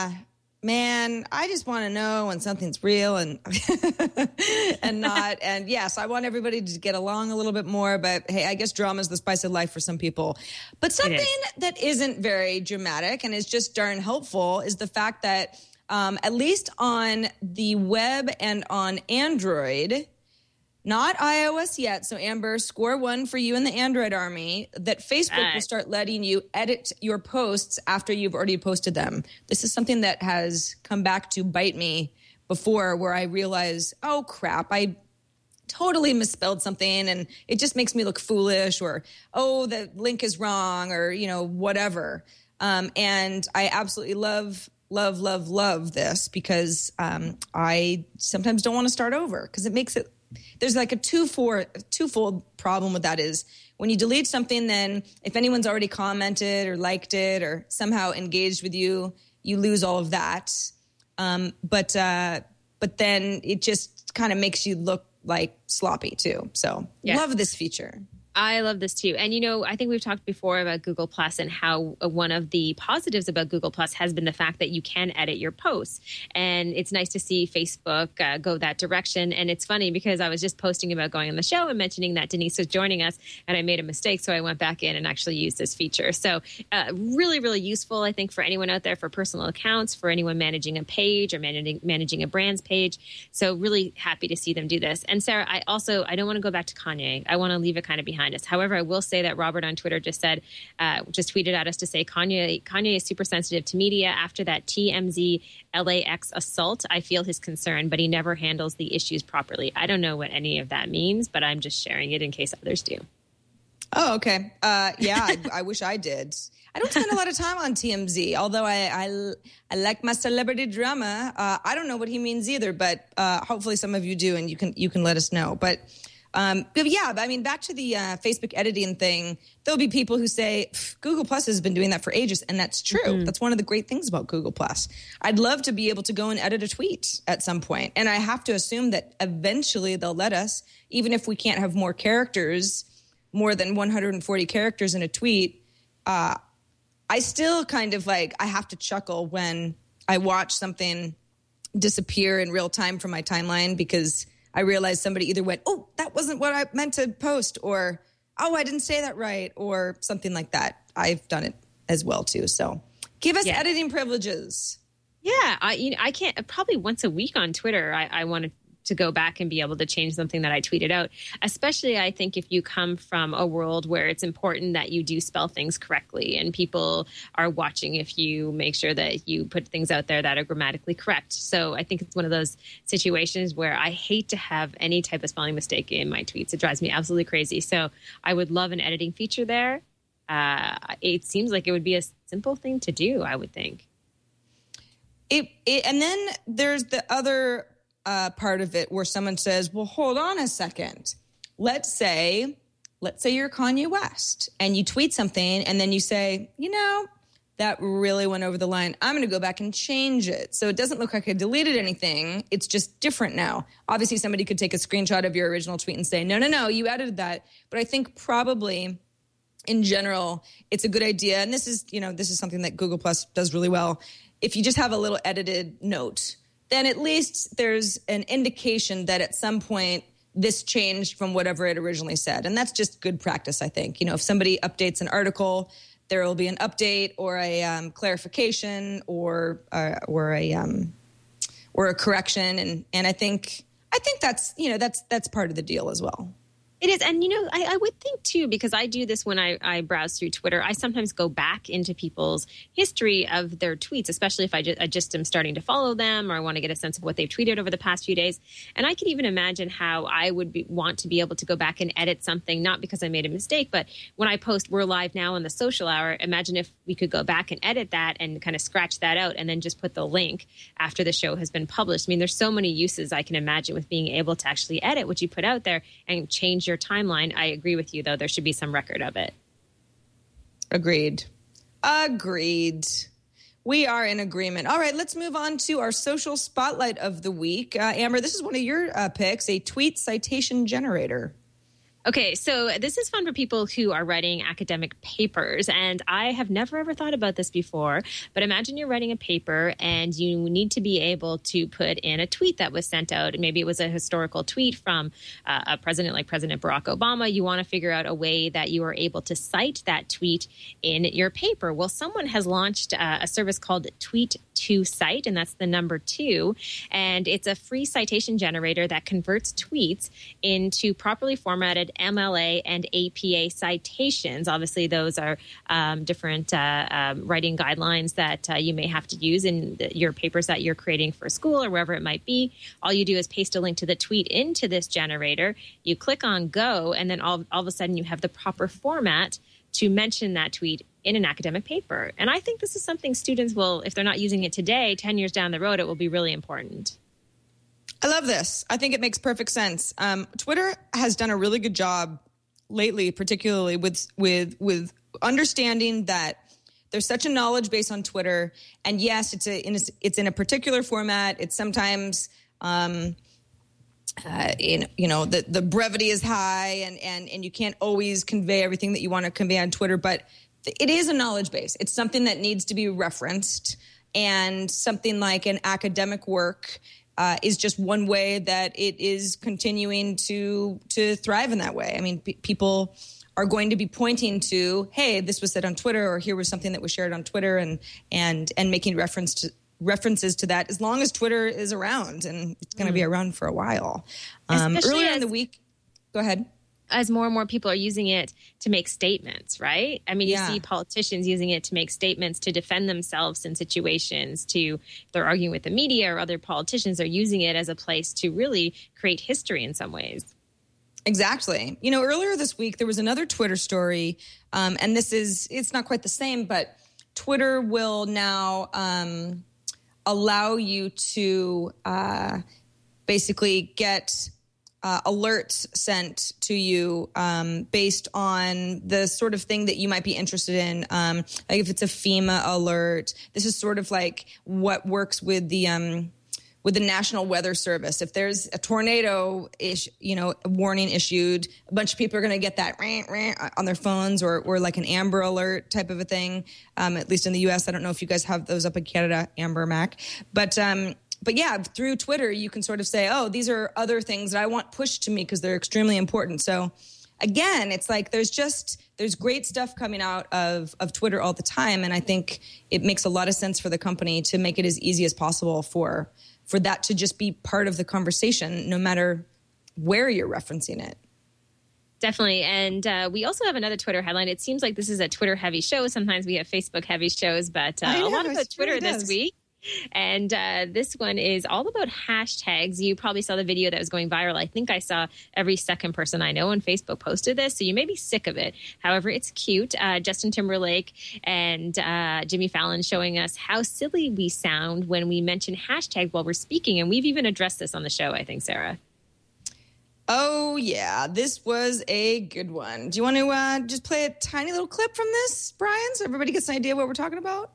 [SPEAKER 1] Man, I just want to know when something's real and and not. And yes, I want everybody to get along a little bit more. But hey, I guess drama is the spice of life for some people. But something that isn't very dramatic and is just darn helpful is the fact that at least on the web and on Android, not iOS yet, so Amber, score one for you in the Android army, that Facebook will start letting you edit your posts after you've already posted them. This is something that has come back to bite me before, where I realize, oh crap, I totally misspelled something and it just makes me look foolish, or, oh, the link is wrong, or, whatever. And I absolutely love this because I sometimes don't want to start over because it makes it. There's like a twofold problem with that is when you delete something, then if anyone's already commented or liked it or somehow engaged with you, you lose all of that. But then it just kind of makes you look like sloppy too. So love this feature.
[SPEAKER 5] I love this too. And, I think we've talked before about Google Plus and how one of the positives about Google Plus has been the fact that you can edit your posts. And it's nice to see Facebook go that direction. And it's funny because I was just posting about going on the show and mentioning that Denise was joining us and I made a mistake. So I went back in and actually used this feature. So really, really useful, I think, for anyone out there for personal accounts, for anyone managing a page or managing a brand's page. So really happy to see them do this. And Sarah, I don't want to go back to Kanye. I want to leave it kind of behind us. However, I will say that Robert on Twitter just tweeted at us to say Kanye is super sensitive to media. After that TMZ LAX assault, I feel his concern, but he never handles the issues properly. I don't know what any of that means, but I'm just sharing it in case others do.
[SPEAKER 1] Oh, okay. I wish I did. I don't spend a lot of time on TMZ, although I like my celebrity drama. I don't know what he means either, but hopefully some of you do, and you can let us know. But yeah, I mean, back to the Facebook editing thing, there'll be people who say Google Plus has been doing that for ages, and that's true. Mm-hmm. That's one of the great things about Google Plus. I'd love to be able to go and edit a tweet at some point, and I have to assume that eventually they'll let us, even if we can't have more characters, more than 140 characters in a tweet. I still kind of like, I have to chuckle when I watch something disappear in real time from my timeline because I realize somebody either went, oh, that wasn't what I meant to post, or, oh, I didn't say that right, or something like that. I've done it as well, too. So give us editing privileges.
[SPEAKER 5] Yeah, I can't, probably once a week on Twitter, I want to go back and be able to change something that I tweeted out. Especially, I think, if you come from a world where it's important that you do spell things correctly and people are watching if you make sure that you put things out there that are grammatically correct. So I think it's one of those situations where I hate to have any type of spelling mistake in my tweets. It drives me absolutely crazy. So I would love an editing feature there. It seems like it would be a simple thing to do, I would think.
[SPEAKER 1] And then there's the other part of it where someone says, well, hold on a second. Let's say you're Kanye West and you tweet something and then you say, that really went over the line. I'm going to go back and change it. So it doesn't look like I deleted anything. It's just different now. Obviously, somebody could take a screenshot of your original tweet and say, no, you edited that. But I think probably in general, it's a good idea. And this is something that Google Plus does really well. If you just have a little edited note, then at least there's an indication that at some point this changed from whatever it originally said. And that's just good practice, I think. If somebody updates an article, there will be an update or a clarification or a correction. And I think that's, that's part of the deal as well.
[SPEAKER 5] It is. And, I would think, too, because I do this when I browse through Twitter, I sometimes go back into people's history of their tweets, especially if I just am starting to follow them or I want to get a sense of what they've tweeted over the past few days. And I can even imagine how I would want to be able to go back and edit something, not because I made a mistake, but when I post We're Live Now on the Social Hour, imagine if we could go back and edit that and kind of scratch that out and then just put the link after the show has been published. I mean, there's so many uses I can imagine with being able to actually edit what you put out there and change your timeline. I agree with you, though. There should be some record of it.
[SPEAKER 1] Agreed. We are in agreement. All right, let's move on to our social spotlight of the week. Amber, this is one of your picks, a tweet citation generator.
[SPEAKER 5] Okay, so this is fun for people who are writing academic papers, and I have never ever thought about this before, but imagine you're writing a paper and you need to be able to put in a tweet that was sent out. Maybe it was a historical tweet from a president like President Barack Obama. You want to figure out a way that you are able to cite that tweet in your paper. Well, someone has launched a service called Tweet2Cite, and that's the number 2, and it's a free citation generator that converts tweets into properly formatted MLA and APA citations. Obviously, those are different writing guidelines that you may have to use in your papers that you're creating for school or wherever it might be. All you do is paste a link to the tweet into this generator. You click on go, and then all of a sudden you have the proper format to mention that tweet in an academic paper. And I think this is something students will, if they're not using it today, 10 years down the road, it will be really important.
[SPEAKER 1] I love this. I think it makes perfect sense. Twitter has done a really good job lately, particularly with understanding that there's such a knowledge base on Twitter. And yes, it's in a particular format. It's sometimes, the brevity is high and you can't always convey everything that you want to convey on Twitter. But it is a knowledge base. It's something that needs to be referenced, and something like an academic work is just one way that it is continuing to thrive in that way. I mean, people are going to be pointing to, hey, this was said on Twitter, or here was something that was shared on Twitter, and making references to that, as long as Twitter is around, and it's going to be around for a while. Earlier in the week, go ahead.
[SPEAKER 5] As more and more people are using it to make statements, right? I mean, you see politicians using it to make statements to defend themselves in situations, they're arguing with the media, or other politicians are using it as a place to really create history in some ways.
[SPEAKER 1] Exactly. Earlier this week, there was another Twitter story, and it's not quite the same, but Twitter will now allow you to basically get alerts sent to you based on the sort of thing that you might be interested in. Like if it's a FEMA alert, this is sort of like what works with the the National Weather Service. If there's a tornado warning issued, a bunch of people are going to get that on their phones or like an Amber Alert type of a thing. At least in the U.S., I don't know if you guys have those up in Canada, Amber Mac, but yeah, through Twitter, you can sort of say, oh, these are other things that I want pushed to me because they're extremely important. So again, it's like there's great stuff coming out of Twitter all the time. And I think it makes a lot of sense for the company to make it as easy as possible for that to just be part of the conversation, no matter where you're referencing it.
[SPEAKER 5] Definitely. And we also have another Twitter headline. It seems like this is a Twitter-heavy show. Sometimes we have Facebook-heavy shows, but a lot about Twitter really this week. And this one is all about hashtags. You probably saw the video that was going viral. I think I saw every second person I know on Facebook posted this, so you may be sick of it. However, it's cute. Justin Timberlake and Jimmy Fallon showing us how silly we sound when we mention hashtag while we're speaking. And we've even addressed this on the show, I think, Sarah.
[SPEAKER 1] Oh, yeah. This was a good one. Do you want to just play a tiny little clip from this, Brian, so everybody gets an idea what we're talking about?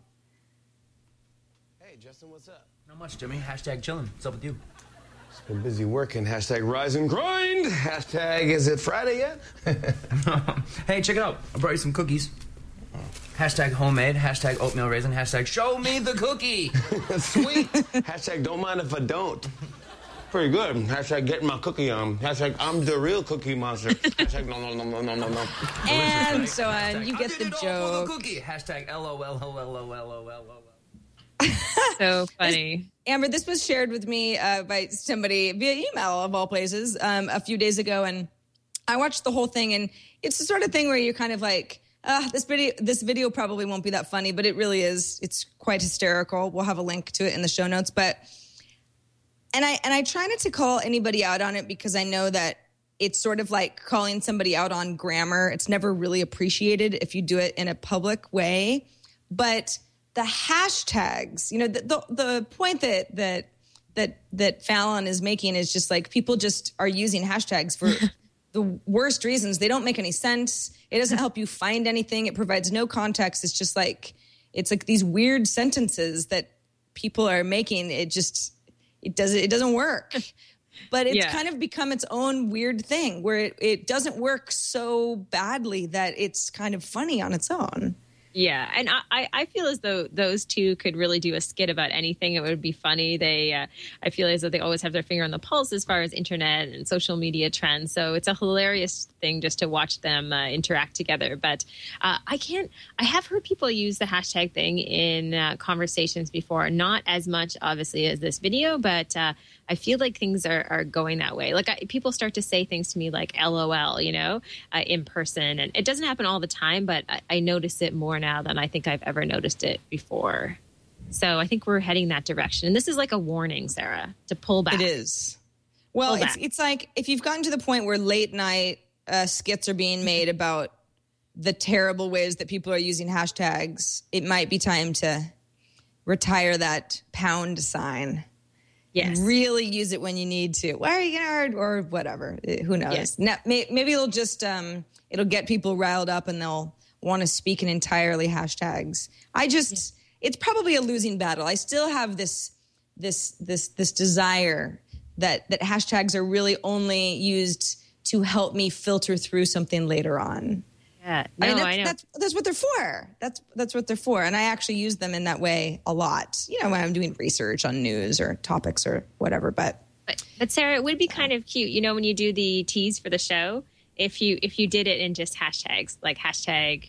[SPEAKER 7] Justin, what's up?
[SPEAKER 8] Not much, Jimmy. Hashtag chilling. What's up with you?
[SPEAKER 7] Just been busy working. Hashtag rise and grind. Hashtag is it Friday yet?
[SPEAKER 8] Hey, check it out. I brought you some cookies. Hashtag homemade. Hashtag oatmeal raisin. Hashtag show me the cookie.
[SPEAKER 7] Sweet. Hashtag don't mind if I don't. Pretty good. Hashtag getting my cookie on. Hashtag I'm the real cookie monster. Hashtag no.
[SPEAKER 1] And so on. You get the joke.
[SPEAKER 8] The cookie. Hashtag LOL.
[SPEAKER 5] So funny.
[SPEAKER 1] Amber, this was shared with me by somebody via email, of all places, a few days ago. And I watched the whole thing. And it's the sort of thing where you're kind of like, this video probably won't be that funny, but it really is. It's quite hysterical. We'll have a link to it in the show notes. And I try not to call anybody out on it because I know that it's sort of like calling somebody out on grammar. It's never really appreciated if you do it in a public way. But the hashtags, the point that Fallon is making is just like people just are using hashtags for the worst reasons. They don't make any sense. It doesn't help you find anything. It provides no context. It's like these weird sentences that people are making. It doesn't work. But it's kind of become its own weird thing where it doesn't work so badly that it's kind of funny on its own.
[SPEAKER 5] Yeah, and I feel as though those two could really do a skit about anything. It would be funny. I feel as though they always have their finger on the pulse as far as internet and social media trends. So it's a hilarious thing just to watch them interact together. But I have heard people use the hashtag thing in conversations before. Not as much, obviously, as this video, but I feel like things are going that way. Like people start to say things to me like LOL, in person. And it doesn't happen all the time, but I notice it more now than I think I've ever noticed it before. So I think we're heading that direction. And this is like a warning, Sarah, to pull back.
[SPEAKER 1] It is. Well, it's like if you've gotten to the point where late night skits are being made about the terrible ways that people are using hashtags, it might be time to retire that pound sign.
[SPEAKER 5] Yes.
[SPEAKER 1] Really use it when you need to. Why are you going to, or whatever. Who knows? Yes. Now, maybe it'll just, it'll get people riled up and they'll want to speak in entirely hashtags. It's probably a losing battle. I still have this desire that hashtags are really only used to help me filter through something later on.
[SPEAKER 5] Yeah,
[SPEAKER 1] I know. That's what they're for. That's what they're for. And I actually use them in that way a lot, when I'm doing research on news or topics or whatever. But
[SPEAKER 5] Sarah, it would be kind of cute, when you do the tease for the show, if you did it in just hashtags, like hashtag,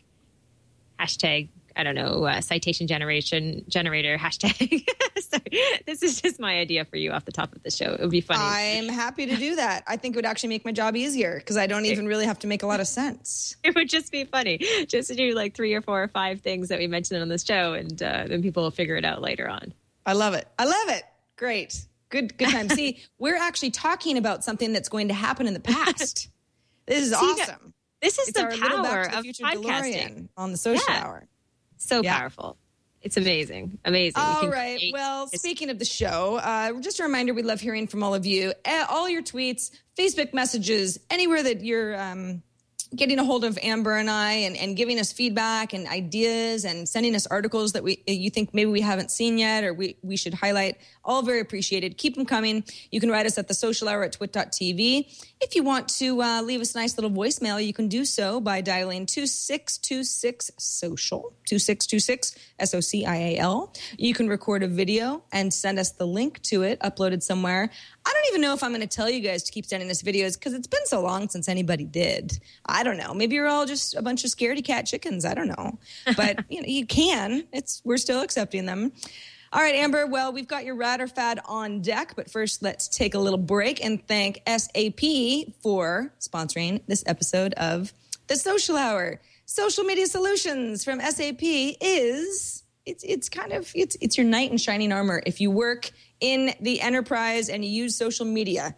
[SPEAKER 5] I don't know, citation generator, hashtag. Sorry, this is just my idea for you off the top of the show. It would be funny.
[SPEAKER 1] I'm happy to do that. I think it would actually make my job easier because I don't even really have to make a lot of sense.
[SPEAKER 5] It would just be funny just to do like 3 or 4 or 5 things that we mentioned on this show, and then people will figure it out later on.
[SPEAKER 1] I love it. Great. Good time. See, we're actually talking about something that's going to happen in the past. This is awesome.
[SPEAKER 5] This is
[SPEAKER 1] it's
[SPEAKER 5] the power of podcasting
[SPEAKER 1] on the Social Hour.
[SPEAKER 5] So powerful. It's amazing.
[SPEAKER 1] All right. Well, speaking of the show, just a reminder, we love hearing from all of you. All your tweets, Facebook messages, anywhere that you're getting a hold of Amber and I and giving us feedback and ideas and sending us articles that you think maybe we haven't seen yet or we should highlight. All very appreciated. Keep them coming. You can write us at thesocialhour@twit.tv. If you want to leave us a nice little voicemail, you can do so by dialing 2626-SOCIAL, 2626 SOCIAL. You can record a video and send us the link to it, uploaded somewhere. I don't even know if I'm going to tell you guys to keep sending us videos because it's been so long since anybody did. I don't know. Maybe you're all just a bunch of scaredy cat chickens. I don't know. But you can. We're still accepting them. All right, Amber. Well, we've got your rad or fad on deck. But first, let's take a little break and thank SAP for sponsoring this episode of The Social Hour. Social media solutions from SAP is it's your knight in shining armor. If you work in the enterprise and you use social media,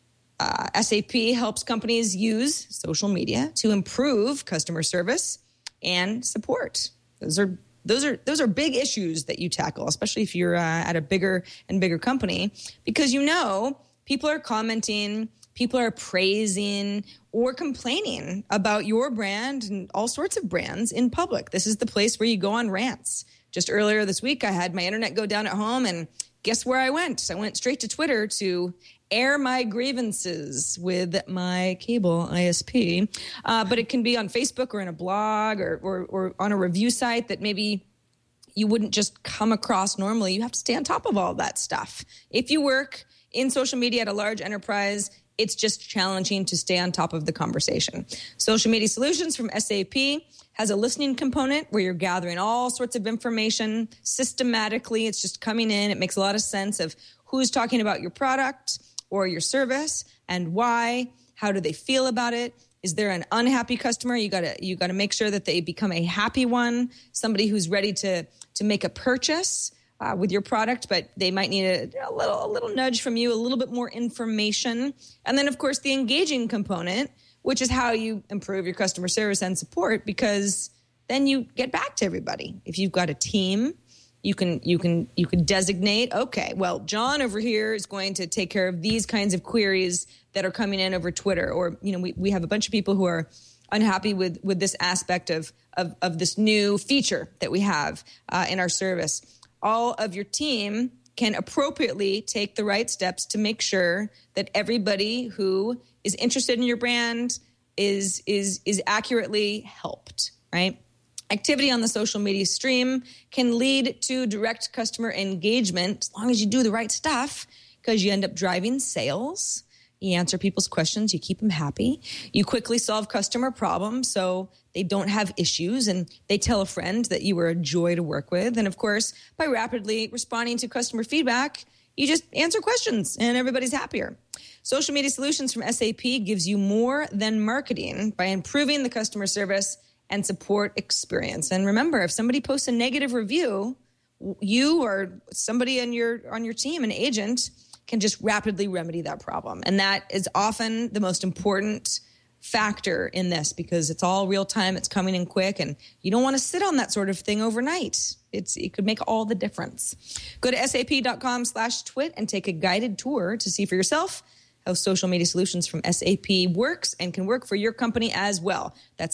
[SPEAKER 1] SAP helps companies use social media to improve customer service and support. Those are big issues that you tackle, especially if you're at a bigger and bigger company, because people are commenting, people are praising or complaining about your brand and all sorts of brands in public. This is the place where you go on rants. Just earlier this week, I had my internet go down at home, and guess where I went? I went straight to Twitter to air my grievances with my cable ISP. But it can be on Facebook or in a blog or on a review site that maybe you wouldn't just come across normally. You have to stay on top of all that stuff. If you work in social media at a large enterprise, it's just challenging to stay on top of the conversation. Social Media Solutions from SAP has a listening component where you're gathering all sorts of information systematically. It's just coming in. It makes a lot of sense of who's talking about your product or your service and why. How do they feel about it? Is there an unhappy customer? You gotta make sure that they become a happy one, somebody who's ready to make a purchase with your product, but they might need a little nudge from you, a little bit more information. And then, of course, the engaging component, which is how you improve your customer service and support, because then you get back to everybody. If you've got a team, you can designate, okay, well, John over here is going to take care of these kinds of queries that are coming in over Twitter. Or, we have a bunch of people who are unhappy with this aspect of this new feature that we have in our service. All of your team can appropriately take the right steps to make sure that everybody who is interested in your brand is accurately helped, right? Activity on the social media stream can lead to direct customer engagement as long as you do the right stuff, because you end up driving sales. You answer people's questions. You keep them happy. You quickly solve customer problems so they don't have issues, and they tell a friend that you were a joy to work with. And, of course, by rapidly responding to customer feedback, you just answer questions and everybody's happier. Social Media Solutions from SAP gives you more than marketing by improving the customer service and support experience. And remember, if somebody posts a negative review, you or somebody on your team, an agent, can just rapidly remedy that problem. And that is often the most important factor in this, because it's all real time, it's coming in quick, and you don't want to sit on that sort of thing overnight. It could make all the difference. Go to sap.com/twit and take a guided tour to see for yourself how Social Media Solutions from SAP works and can work for your company as well. That's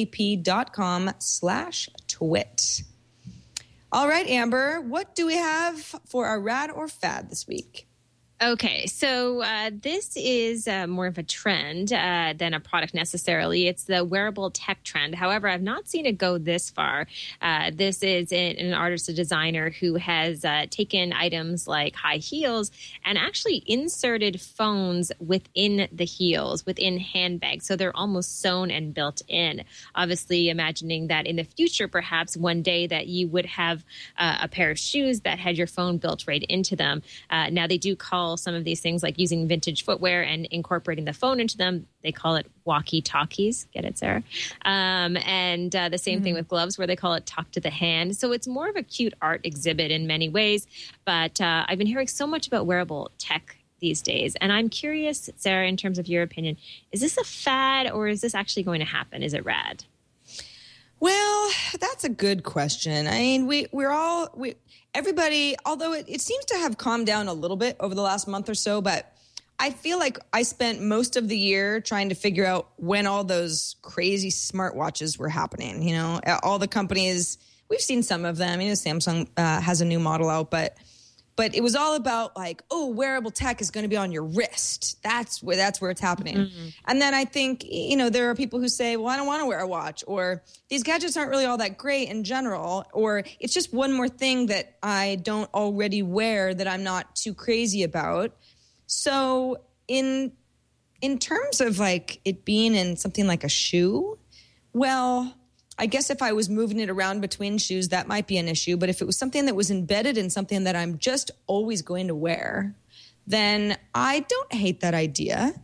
[SPEAKER 1] sap.com/twit. All right, Amber, what do we have for our rad or fad this week?
[SPEAKER 5] Okay, so this is more of a trend than a product necessarily. It's the wearable tech trend. However, I've not seen it go this far. This is an artist, a designer who has taken items like high heels and actually inserted phones within the heels, within handbags. So they're almost sewn and built in. Obviously, imagining that in the future, perhaps one day that you would have a pair of shoes that had your phone built right into them. Now, they do call some of these things, like using vintage footwear and incorporating the phone into them, they call it walkie-talkies. Get it, Sarah? And the same thing with gloves, where they call it talk to the hand. So it's more of a cute art exhibit in many ways. But I've been hearing so much about wearable tech these days. And I'm curious, Sarah, in terms of your opinion, is this a fad or is this actually going to happen? Is it rad?
[SPEAKER 1] Well, that's a good question. I mean, everybody, although it seems to have calmed down a little bit over the last month or so, but I feel like I spent most of the year trying to figure out when all those crazy smartwatches were happening. You know, all the companies, we've seen some of them. You know, Samsung has a new model out, but it was all about like, oh, wearable tech is going to be on your wrist. That's where it's happening. Mm-hmm. And then I think, you know, there are people who say, well, I don't want to wear a watch, or these gadgets aren't really all that great in general, or it's just one more thing that I don't already wear that I'm not too crazy about. So in terms of like it being in something like a shoe, well, I guess if I was moving it around between shoes, that might be an issue. But if it was something that was embedded in something that I'm just always going to wear, then I don't hate that idea.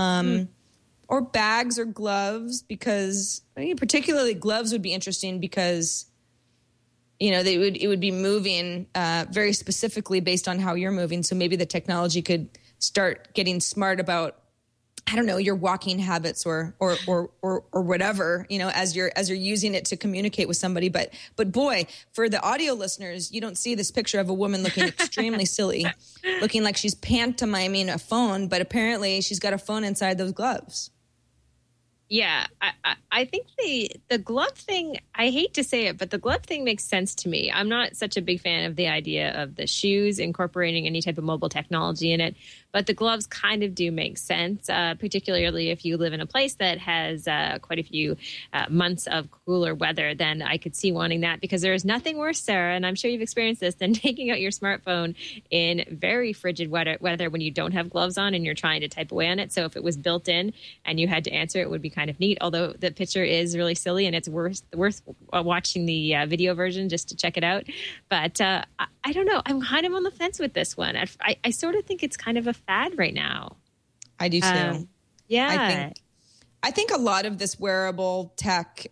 [SPEAKER 1] Or bags or gloves, because particularly gloves would be interesting because, you know, it would be moving very specifically based on how you're moving. So maybe the technology could start getting smart about, I don't know, your walking habits or whatever, you know, as you're using it to communicate with somebody. But boy, for the audio listeners, you don't see this picture of a woman looking extremely silly, looking like she's pantomiming a phone, but apparently she's got a phone inside those gloves.
[SPEAKER 5] Yeah, I think the glove thing, I hate to say it, but the glove thing makes sense to me. I'm not such a big fan of the idea of the shoes incorporating any type of mobile technology in it, but the gloves kind of do make sense, particularly if you live in a place that has quite a few months of cooler weather. Then I could see wanting that, because there is nothing worse, Sarah, and I'm sure you've experienced this, than taking out your smartphone in very frigid weather when you don't have gloves on and you're trying to type away on it. So if it was built in and you had to answer, it would be kind of neat, although the picture is really silly and it's worth watching the video version just to check it out. But I don't know. I'm kind of on the fence with this one. I sort of think it's kind of a fad right now.
[SPEAKER 1] I do too.
[SPEAKER 5] Yeah.
[SPEAKER 1] I think a lot of this wearable tech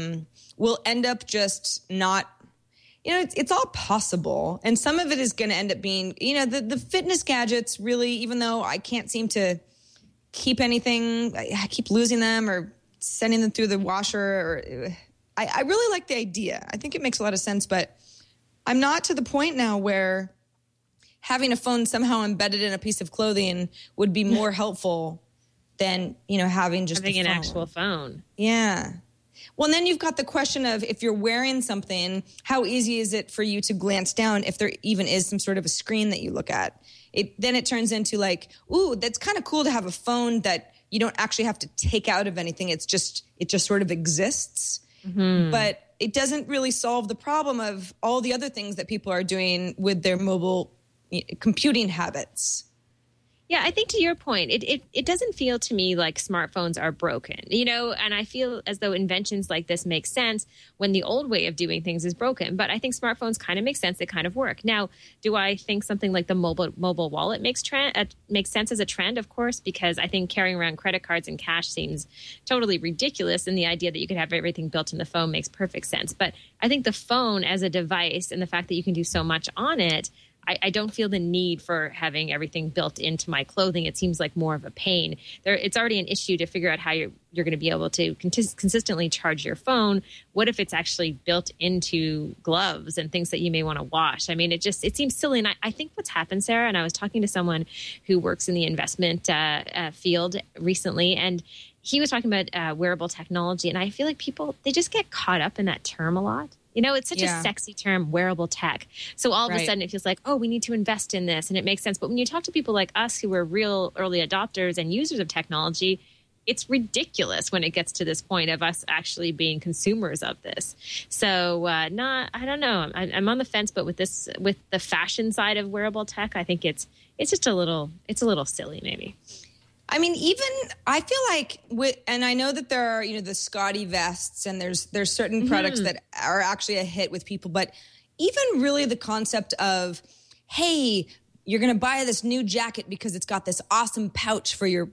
[SPEAKER 1] will end up just not, you know, it's all possible. And some of it is going to end up being, you know, the fitness gadgets really, even though I can't seem to keep anything, I keep losing them or sending them through the washer. Or I really like the idea. I think it makes a lot of sense, but I'm not to the point now where having a phone somehow embedded in a piece of clothing would be more helpful than, you know, having
[SPEAKER 5] an actual phone.
[SPEAKER 1] Yeah. Well, and then you've got the question of, if you're wearing something, how easy is it for you to glance down if there even is some sort of a screen that you look at? Then it turns into like, ooh, that's kind of cool to have a phone that you don't actually have to take out of anything. It just sort of exists. Mm-hmm. But it doesn't really solve the problem of all the other things that people are doing with their mobile computing habits.
[SPEAKER 5] Yeah, I think to your point, it doesn't feel to me like smartphones are broken, you know, and I feel as though inventions like this make sense when the old way of doing things is broken. But I think smartphones kind of make sense. They kind of work. Now, do I think something like the mobile wallet makes sense as a trend? Of course, because I think carrying around credit cards and cash seems totally ridiculous. And the idea that you could have everything built in the phone makes perfect sense. But I think the phone as a device and the fact that you can do so much on it, I don't feel the need for having everything built into my clothing. It seems like more of a pain. It's already an issue to figure out how you're going to be able to consistently charge your phone. What if it's actually built into gloves and things that you may want to wash? I mean, it seems silly. And I think what's happened, Sarah, and I was talking to someone who works in the investment field recently, and he was talking about wearable technology. And I feel like people, they just get caught up in that term a lot. You know, it's such a sexy term, wearable tech. So all of a sudden it feels like, oh, we need to invest in this. And it makes sense. But when you talk to people like us who are real early adopters and users of technology, it's ridiculous when it gets to this point of us actually being consumers of this. So I don't know. I'm on the fence, but with the fashion side of wearable tech, I think it's just a little silly maybe.
[SPEAKER 1] I mean, even I feel like and I know that there are, you know, the Scotty vests and there's certain products that are actually a hit with people, but even really the concept of, hey, you're going to buy this new jacket because it's got this awesome pouch for your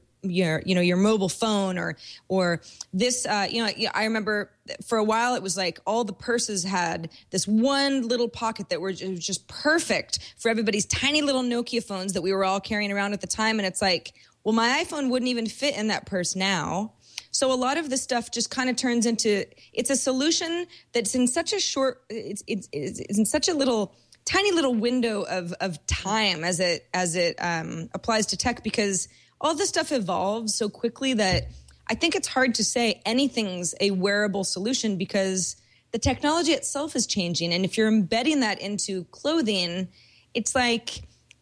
[SPEAKER 1] mobile phone or this, I remember for a while it was like all the purses had this one little pocket that was just perfect for everybody's tiny little Nokia phones that we were all carrying around at the time. And it's like, well, my iPhone wouldn't even fit in that purse now. So a lot of this stuff just kind of turns into, it's a solution that's in such a short, it's in such a little, tiny little window of time as it applies to tech, because all this stuff evolves so quickly that I think it's hard to say anything's a wearable solution because the technology itself is changing. And if you're embedding that into clothing, it's like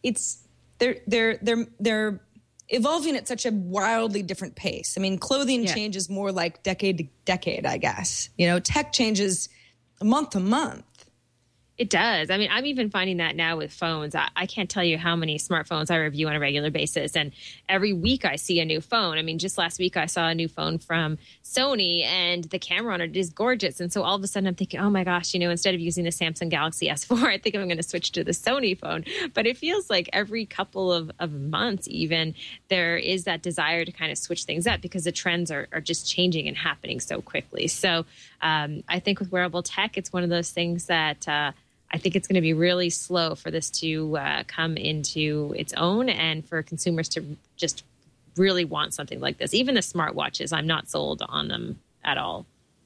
[SPEAKER 1] they're evolving at such a wildly different pace. I mean, clothing changes more like decade to decade, I guess. You know, tech changes month to month.
[SPEAKER 5] It does. I mean, I'm even finding that now with phones. I can't tell you how many smartphones I review on a regular basis. And every week I see a new phone. I mean, just last week I saw a new phone from Sony and the camera on it is gorgeous. And so all of a sudden I'm thinking, oh my gosh, you know, instead of using the Samsung Galaxy S4, I think I'm going to switch to the Sony phone. But it feels like every couple of months even, there is that desire to kind of switch things up because the trends are just changing and happening so quickly. So I think with wearable tech, it's one of those things that I think it's going to be really slow for this to come into its own and for consumers to just really want something like this. Even the smartwatches, I'm not sold on them at all.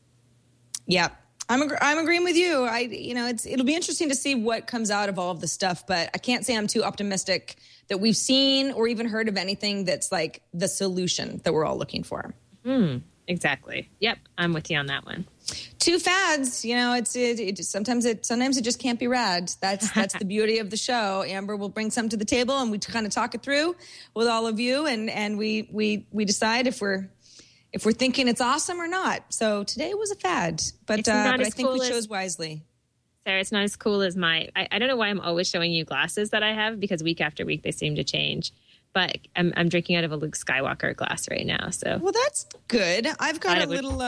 [SPEAKER 1] Yeah, I'm agreeing with you. It'll be interesting to see what comes out of all of this stuff, but I can't say I'm too optimistic that we've seen or even heard of anything that's like the solution that we're all looking for.
[SPEAKER 5] Exactly. Yep, I'm with you on that one.
[SPEAKER 1] Two fads, you know, sometimes it just can't be rad. That's the beauty of the show. Amber will bring some to the table and we kind of talk it through with all of you and we decide if we're thinking it's awesome or not. So today was a fad, but I think we chose wisely.
[SPEAKER 5] Sarah, it's not as cool as I don't know why I'm always showing you glasses that I have because week after week they seem to change. But I'm drinking out of a Luke Skywalker glass right now. So
[SPEAKER 1] well, that's good. I've got a little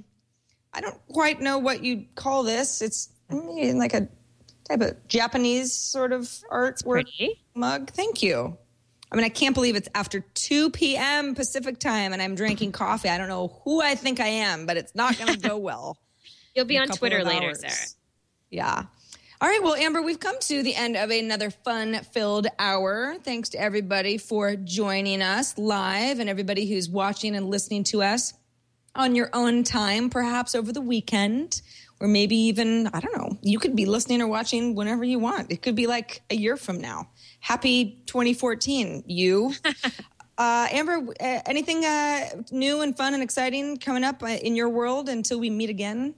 [SPEAKER 1] I don't quite know what you'd call this. It's like a type of Japanese sort of artwork mug. Thank you. I mean, I can't believe it's after 2 p.m. Pacific time and I'm drinking coffee. I don't know who I think I am, but it's not going to go well.
[SPEAKER 5] You'll be on Twitter later, Sarah.
[SPEAKER 1] Yeah. All right. Well, Amber, we've come to the end of another fun-filled hour. Thanks to everybody for joining us live and everybody who's watching and listening to us on your own time, perhaps over the weekend, or maybe even, I don't know, you could be listening or watching whenever you want. It could be like a year from now. Happy 2014, you. Amber, anything new and fun and exciting coming up in your world until we meet again?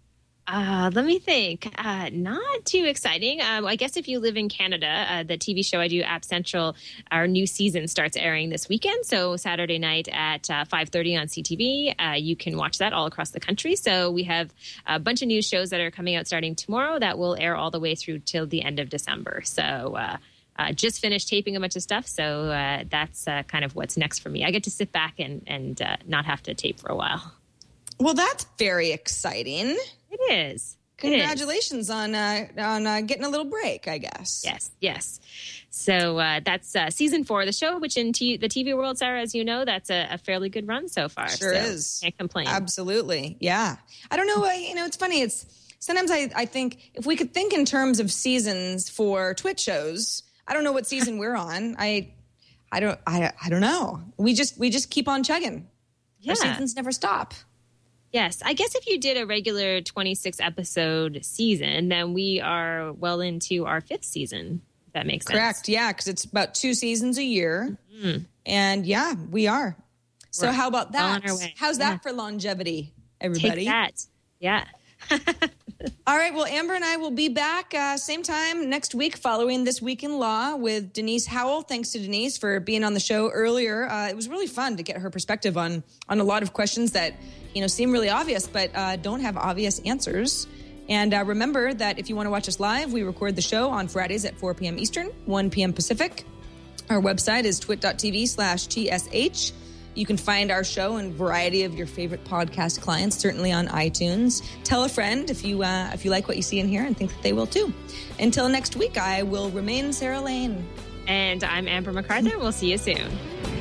[SPEAKER 5] Let me think. Not too exciting. I guess if you live in Canada, the TV show I do, App Central, our new season starts airing this weekend. So Saturday night at 5:30 on CTV, you can watch that all across the country. So we have a bunch of new shows that are coming out starting tomorrow that will air all the way through till the end of December. So just finished taping a bunch of stuff. So that's kind of what's next for me. I get to sit back and not have to tape for a while.
[SPEAKER 1] Well, that's very exciting.
[SPEAKER 5] It is.
[SPEAKER 1] Congratulations on getting a little break, I guess.
[SPEAKER 5] Yes. So that's season 4 of the show, which in the TV world, Sarah, as you know, that's a fairly good run so far.
[SPEAKER 1] Sure
[SPEAKER 5] so
[SPEAKER 1] is.
[SPEAKER 5] Can't complain.
[SPEAKER 1] Absolutely. Yeah. I don't know. It's funny. Sometimes I think if we could think in terms of seasons for Twitch shows, I don't know what season we're on. I don't know. We just keep on chugging.
[SPEAKER 5] Yeah.
[SPEAKER 1] Our seasons never stop.
[SPEAKER 5] Yes. I guess if you did a regular 26-episode season, then we are well into our 5th season, if that makes sense.
[SPEAKER 1] Correct. Yeah, because it's about 2 seasons a year. Mm-hmm. And, yeah, we are. So how about that?
[SPEAKER 5] On our way.
[SPEAKER 1] How's that for longevity, everybody?
[SPEAKER 5] Take that. Yeah.
[SPEAKER 1] All right. Well, Amber and I will be back same time next week following This Week in Law with Denise Howell. Thanks to Denise for being on the show earlier. It was really fun to get her perspective on a lot of questions that, seem really obvious, but don't have obvious answers. And remember that if you want to watch us live, we record the show on Fridays at 4 p.m. Eastern, 1 p.m. Pacific. Our website is twit.tv/TSH. You can find our show and a variety of your favorite podcast clients, certainly on iTunes. Tell a friend if you like what you see in here and think that they will too. Until next week, I will remain Sarah Lane.
[SPEAKER 5] And I'm Amber MacArthur. We'll see you soon.